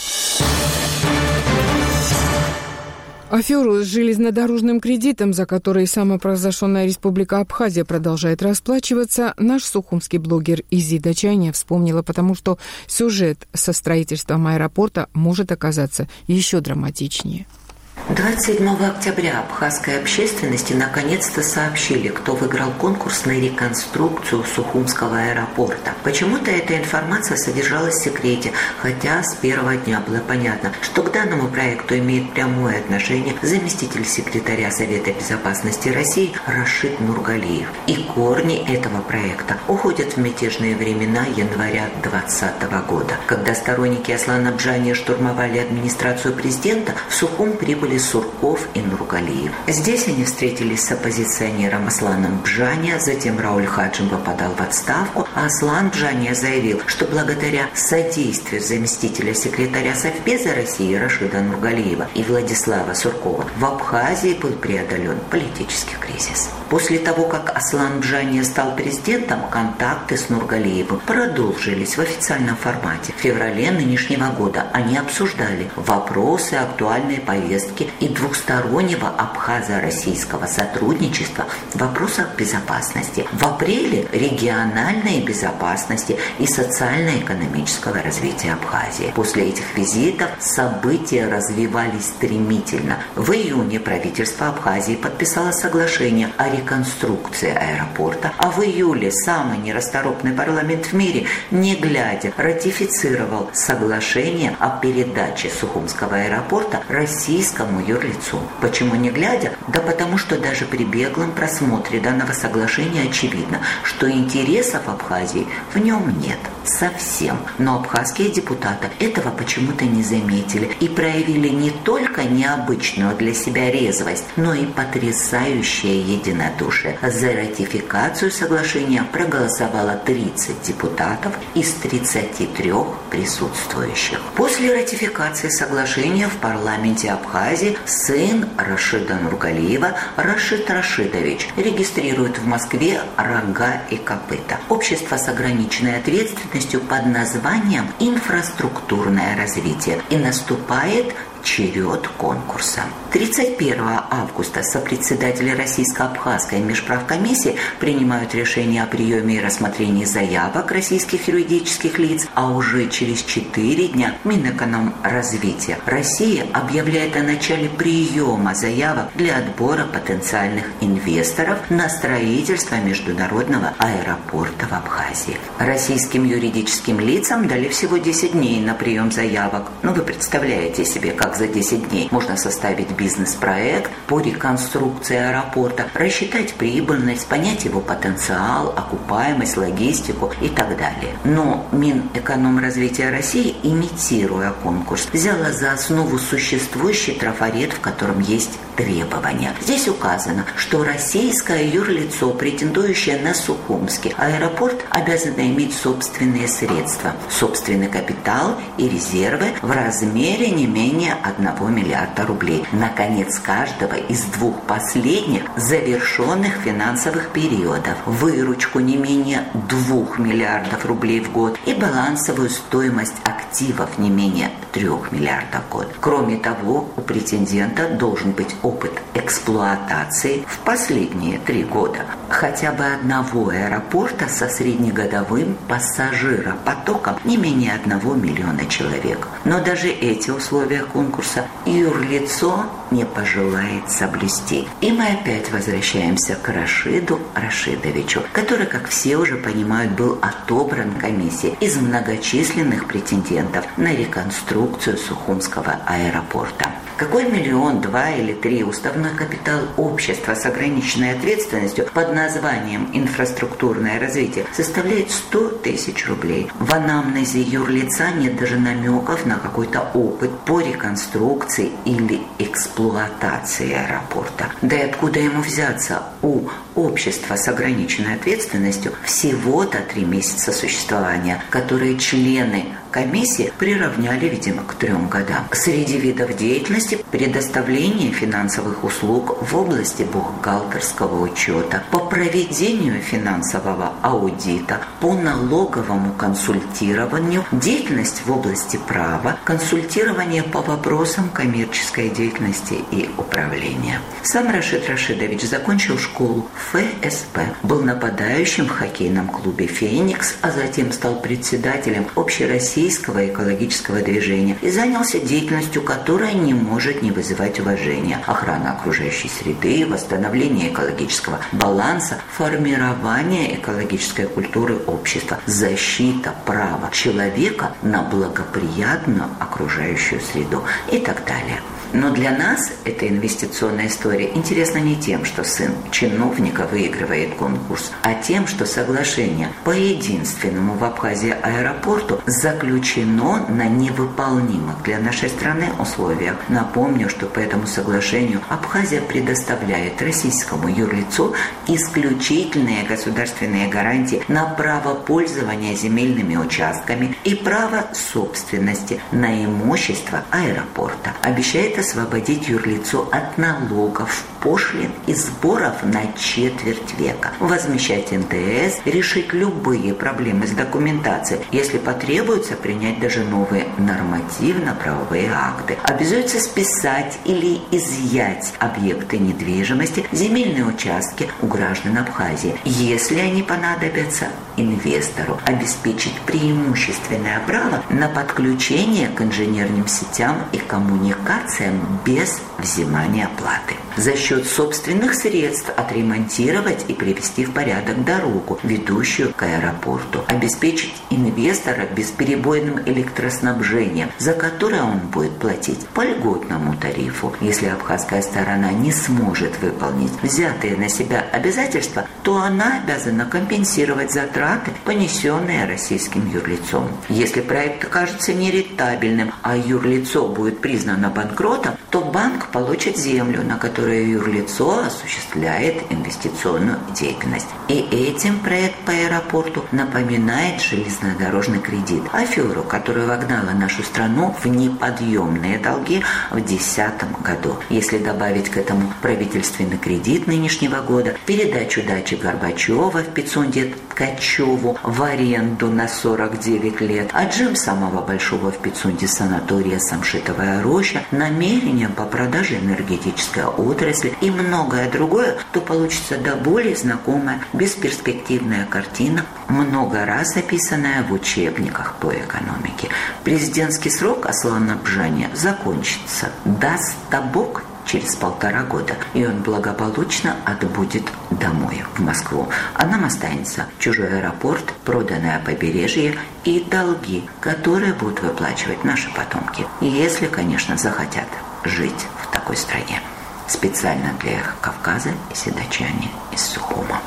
Аферу с железнодорожным кредитом, за который самопровозглашенная Республика Абхазия продолжает расплачиваться, наш сухумский блогер Изида Чайня вспомнила, потому что сюжет со строительством аэропорта может оказаться еще драматичнее. 27 октября абхазской общественности наконец-то сообщили, кто выиграл конкурс на реконструкцию Сухумского аэропорта. Почему-то эта информация содержалась в секрете, хотя с первого дня было понятно, что к данному проекту имеет прямое отношение заместитель секретаря Совета безопасности России Рашид Нургалиев. И корни этого проекта уходят в мятежные времена января 2020 года, когда сторонники Аслана Бжания штурмовали администрацию президента. В Сухум прибыли Сурков и Нургалиев. Здесь они встретились с оппозиционером Асланом Бжания, затем Рауль Хаджимба подал в отставку, а Аслан Бжания заявил, что благодаря содействию заместителя секретаря Совбеза России Рашида Нургалиева и Владислава Суркова в Абхазии был преодолен политический кризис. После того, как Аслан Бжания стал президентом, контакты с Нургалиевым продолжились в официальном формате. В феврале нынешнего года они обсуждали вопросы актуальной повестки и двухстороннего абхазо-российского сотрудничества в вопросах безопасности. В апреле региональной безопасности и социально-экономического развития Абхазии. После этих визитов события развивались стремительно. В июне правительство Абхазии подписало соглашение о реконструкции аэропорта, а в июле самый нерасторопный парламент в мире, не глядя, ратифицировал соглашение о передаче Сухумского аэропорта российскому юрлицу. Почему не глядя? Да потому что даже при беглом просмотре данного соглашения очевидно, что интересов Абхазии в нем нет. Совсем. Но абхазские депутаты этого почему-то не заметили и проявили не только необычную для себя резвость, но и потрясающее единодушие. За ратификацию соглашения проголосовало 30 депутатов из 33 присутствующих. После ратификации соглашения в парламенте Абхазии сын Рашида Нургалиева, Рашид Рашидович, регистрирует в Москве «Рога и копыта» – общество с ограниченной ответственностью под названием «Инфраструктурное развитие», и наступает черед конкурса. 31 августа сопредседатели Российско-Абхазской межправкомиссии принимают решение о приеме и рассмотрении заявок российских юридических лиц, а уже через 4 дня Минэкономразвития России объявляет о начале приема заявок для отбора потенциальных инвесторов на строительство международного аэропорта в Абхазии. Российским юридическим лицам дали всего 10 дней на прием заявок. Вы представляете себе, как за 10 дней можно составить бизнес-проект по реконструкции аэропорта, рассчитать прибыльность, понять его потенциал, окупаемость, логистику и так далее. Но Минэкономразвития России, имитируя конкурс, взяла за основу существующий трафарет, в котором есть требования. Здесь указано, что российское юрлицо, претендующее на Сухумский аэропорт, обязано иметь собственные средства, собственный капитал и резервы в размере не менее 1 миллиарда рублей на конец каждого из 2 последних завершенных финансовых периодов, выручку не менее 2 миллиардов рублей в год и балансовую стоимость активов не менее 3 миллиардов в год. Кроме того, у претендента должен быть опыт эксплуатации в последние 3 года хотя бы одного аэропорта со среднегодовым пассажиропотоком не менее 1 миллиона человек. Но даже эти условия конкурса юрлицо не пожелает соблюсти. И мы опять возвращаемся к Рашиду Рашидовичу, который, как все уже понимают, был отобран комиссией из многочисленных претендентов на реконструкцию Сухумского аэропорта. Какой 1 миллион, 2 или 3 уставной капитал общества с ограниченной ответственностью под названием «инфраструктурное развитие» составляет 100 тысяч рублей. В анамнезе юрлица нет даже намеков на какой-то опыт по реконструкции или эксплуатации аэропорта. Да и откуда ему взяться у общества с ограниченной ответственностью всего-то 3 месяца существования, которые члены комиссии приравняли, видимо, к 3 годам. Среди видов деятельности предоставление финансовых услуг в области бухгалтерского учета, по проведению финансового аудита, по налоговому консультированию, деятельность в области права, консультирование по вопросам коммерческой деятельности и управления. Сам Рашид Рашидович закончил школу ФСП, был нападающим в хоккейном клубе «Феникс», а затем стал председателем общероссийского экологического движения и занялся деятельностью, которая не может не вызывать уважения: охрана окружающей среды, восстановление экологического баланса, формирование экологической культуры общества, защита права человека на благоприятную окружающую среду и так далее. Но для нас эта инвестиционная история интересна не тем, что сын чиновника выигрывает конкурс, а тем, что соглашение по единственному в Абхазии аэропорту заключено на невыполнимых для нашей страны условиях. Напомню, что по этому соглашению Абхазия предоставляет российскому юрлицу исключительные государственные гарантии на право пользования земельными участками и право собственности на имущество аэропорта. Обещает освободить юрлицо от налогов, пошлин и сборов на четверть века, возмещать НДС, решить любые проблемы с документацией, если потребуется принять даже новые нормативно-правовые акты, обязуется списать или изъять объекты недвижимости, земельные участки у граждан Абхазии, если они понадобятся инвестору, обеспечить преимущественное право на подключение к инженерным сетям и коммуникациям без взимания платы. За счет собственных средств отремонтировать и привести в порядок дорогу, ведущую к аэропорту, обеспечить инвестора бесперебойным электроснабжением, за которое он будет платить по льготному тарифу. Если абхазская сторона не сможет выполнить взятые на себя обязательства, то она обязана компенсировать затраты, понесенные российским юрлицом. Если проект окажется нерентабельным, а юрлицо будет признано банкротом, то банк получит землю, на которую юрлицо осуществляет инвестиционную деятельность. И этим проект по аэропорту напоминает железнодорожный кредит, аферу, которая вогнала нашу страну в неподъемные долги в 2010 году. Если добавить к этому правительственный кредит нынешнего года, передачу дачи Горбачева в Пицунде Ткачеву в аренду на 49 лет, отжим самого большого в Пицунде санатория Самшитовая роща, намерением по продаже энергетической отрасли и многое другое, то получится до боли знакомая бесперспективная картина, много раз описанная в учебниках по экономике. Президентский срок Аслана Бжани закончится. Даст Бог через 1,5 года, и он благополучно отбудет домой, в Москву. А нам останется чужой аэропорт, проданное побережье и долги, которые будут выплачивать наши потомки. Если, конечно, захотят жить в такой стране. Специально для Эхо Кавказа и Седочане из Сухума.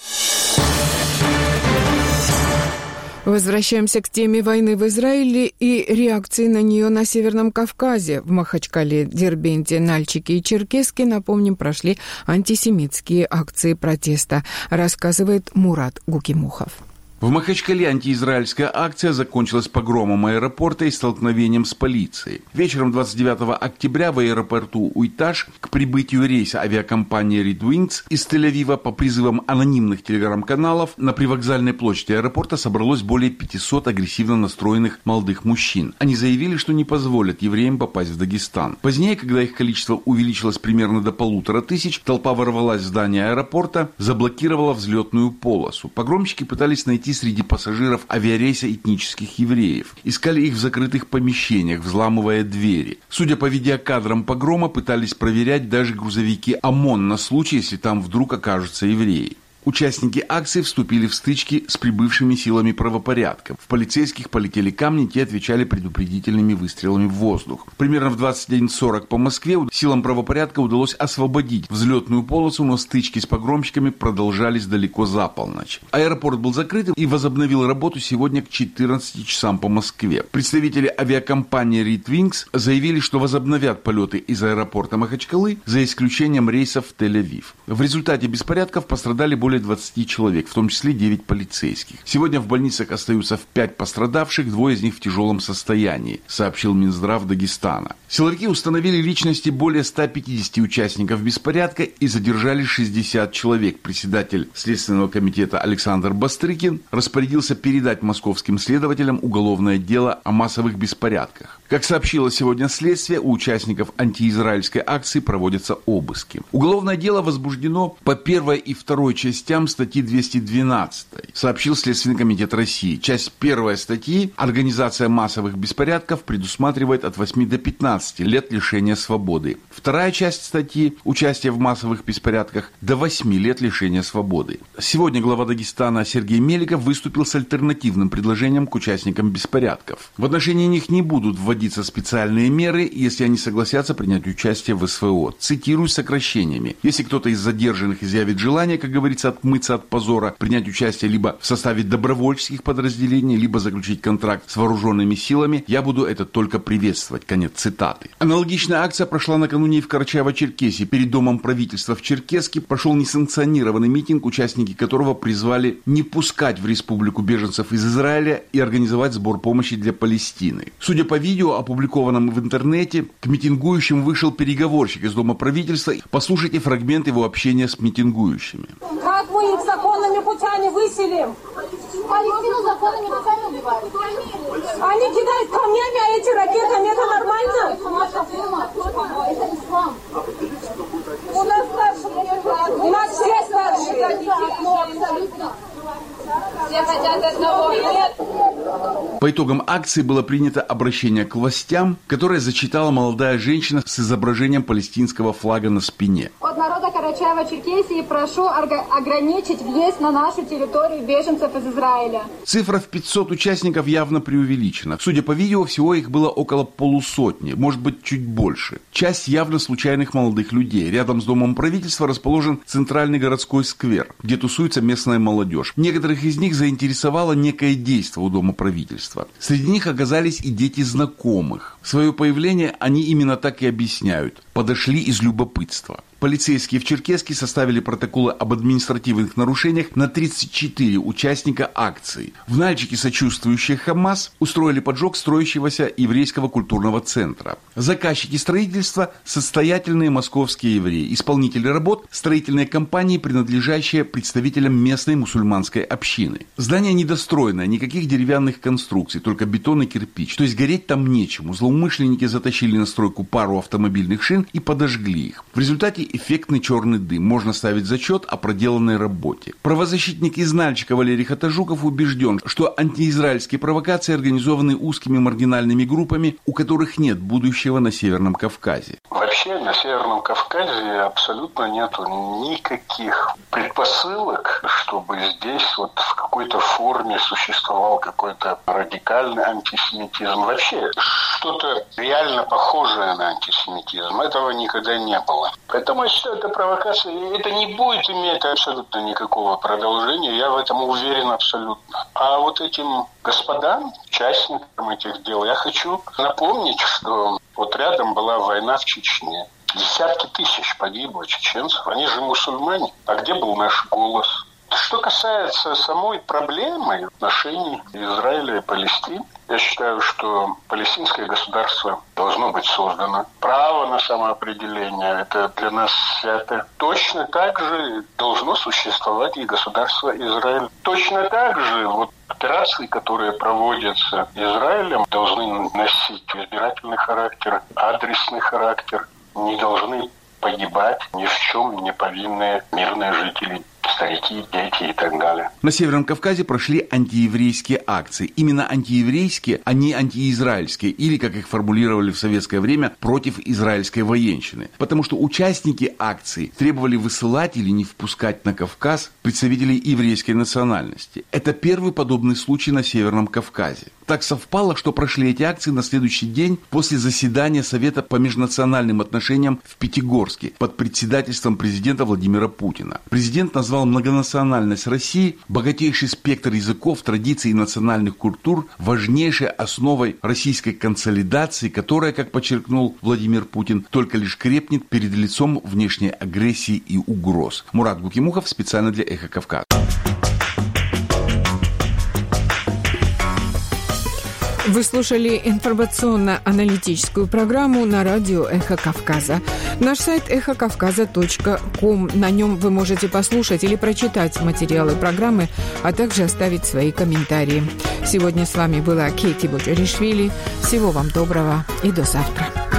Возвращаемся к теме войны в Израиле и реакции на нее на Северном Кавказе. В Махачкале, Дербенте, Нальчике и Черкесске, напомним, прошли антисемитские акции протеста, рассказывает Мурат Гукимухов. В Махачкале антиизраильская акция закончилась погромом аэропорта и столкновением с полицией. Вечером 29 октября в аэропорту Уйташ к прибытию рейса авиакомпании Red Wings из Тель-Авива по призывам анонимных телеграм-каналов на привокзальной площади аэропорта собралось более 500 агрессивно настроенных молодых мужчин. Они заявили, что не позволят евреям попасть в Дагестан. Позднее, когда их количество увеличилось примерно до 1500, толпа ворвалась в здание аэропорта, заблокировала взлетную полосу. Погромщики пытались найти среди пассажиров авиарейса этнических евреев. Искали их в закрытых помещениях, взламывая двери. Судя по видеокадрам погрома, пытались проверять даже грузовики ОМОН на случай, если там вдруг окажутся евреи. Участники акции вступили в стычки с прибывшими силами правопорядка. В полицейских полетели камни, те отвечали предупредительными выстрелами в воздух. Примерно в 21:40 по Москве силам правопорядка удалось освободить взлетную полосу, но стычки с погромщиками продолжались далеко за полночь. Аэропорт был закрыт и возобновил работу сегодня к 14 часам по Москве. Представители авиакомпании Red Wings заявили, что возобновят полеты из аэропорта Махачкалы за исключением рейсов в Тель-Авив. В результате беспорядков пострадали более 20 человек, в том числе 9 полицейских. Сегодня в больницах остаются 5 пострадавших, 2 из них в тяжелом состоянии, сообщил Минздрав Дагестана. Силовики установили личности более 150 участников беспорядка и задержали 60 человек. Председатель Следственного комитета Александр Бастрыкин распорядился передать московским следователям уголовное дело о массовых беспорядках. Как сообщило сегодня следствие, у участников антиизраильской акции проводятся обыски. Уголовное дело возбуждено по 1 и 2 частям статьи 212, сообщил Следственный комитет России. Часть 1 статьи «Организация массовых беспорядков» предусматривает от 8 до 15 лет лишения свободы. Вторая часть статьи «Участие в массовых беспорядках» до 8 лет лишения свободы. Сегодня глава Дагестана Сергей Меликов выступил с альтернативным предложением к участникам беспорядков. В отношении них не будут вводиться специальные меры, если они согласятся принять участие в СВО. Цитирую сокращениями. Если кто-то из задержанных изъявит желание, как говорится, отмыться от позора, принять участие либо в составе добровольческих подразделений, либо заключить контракт с вооруженными силами, я буду это только приветствовать. Конец цитаты. Аналогичная акция прошла накануне и в Карачаево-Черкесии. Перед Домом правительства в Черкесске прошел несанкционированный митинг, участники которого призвали не пускать в республику беженцев из Израиля и организовать сбор помощи для Палестины. Судя по видео, опубликованному в интернете, к митингующим вышел переговорщик из Дома правительства. Послушайте фрагмент его общения с митингующими. Как мы их законными путями выселим? Палестину законными путями убивают. Они кидают камнями, а эти ракетами. Это нормально? Это ислам. У нас старшие. У нас все старшие. Все хотят одного. Нет. По итогам акции было принято обращение к властям, которое зачитала молодая женщина с изображением палестинского флага на спине. От народа Карачаево-Черкесии прошу ограничить въезд на нашу территорию беженцев из Израиля. Цифра в 500 участников явно преувеличена. Судя по видео, всего их было около полусотни, может быть, чуть больше. Часть явно случайных молодых людей. Рядом с Домом правительства расположен центральный городской сквер, где тусуется местная молодежь. Некоторых из них заинтересовало некое действие у Дома правительства. Среди них оказались и дети знакомых. Свое появление они именно так и объясняют. Подошли из любопытства. Полицейские в Черкесске составили протоколы об административных нарушениях на 34 участника акции. В Нальчике сочувствующие ХАМАС устроили поджог строящегося еврейского культурного центра. Заказчики строительства – состоятельные московские евреи. Исполнители работ – строительные компании, принадлежащие представителям местной мусульманской общины. Здание недостроенное, никаких деревянных конструкций, только бетон и кирпич. То есть гореть там нечему. злоумышленники затащили на стройку пару автомобильных шин и подожгли их. В результате эффектный черный дым. Можно ставить зачет о проделанной работе. Правозащитник из Нальчика Валерий Хатажуков убежден, что антиизраильские провокации организованы узкими маргинальными группами, у которых нет будущего на Северном Кавказе. Вообще на Северном Кавказе абсолютно нету никаких предпосылок, чтобы здесь вот в какой-то форме существовал какой-то радикальный антисемитизм. Вообще что-то реально похожее на антисемитизм. Этого никогда не было. Поэтому я считаю, это провокация. И это не будет иметь абсолютно никакого продолжения. Я в этом уверен абсолютно. А вот этим господам, участникам этих дел, я хочу напомнить, что вот рядом была война в Чечне. Десятки тысяч погибло чеченцев. Они же мусульмане. А где был наш голос? Что касается самой проблемы отношений Израиля и Палестины, я считаю, что палестинское государство должно быть создано. Право на самоопределение – это для нас свято. Точно так же должно существовать и государство Израиль. Точно так же вот операции, которые проводятся Израилем, должны носить избирательный характер, адресный характер. Не должны погибать ни в чем не повинные мирные жители. Старики, дети и так далее. На Северном Кавказе прошли антиеврейские акции. Именно антиеврейские, а не антиизраильские, или, как их формулировали в советское время, против израильской военщины. Потому что участники акции требовали высылать или не впускать на Кавказ представителей еврейской национальности. Это первый подобный случай на Северном Кавказе. Так совпало, что прошли эти акции на следующий день после заседания Совета по межнациональным отношениям в Пятигорске под председательством президента Владимира Путина. Президент назвал многонациональность России, богатейший спектр языков, традиций и национальных культур важнейшей основой российской консолидации, которая, как подчеркнул Владимир Путин, только лишь крепнет перед лицом внешней агрессии и угроз. Мурат Гукимухов специально для «Эхо Кавказа». Вы слушали информационно-аналитическую программу на радио «Эхо Кавказа». Наш сайт эхокавказа.ком. На нем вы можете послушать или прочитать материалы программы, а также оставить свои комментарии. Сегодня с вами была Кейти Боджаришвили. Всего вам доброго и до завтра.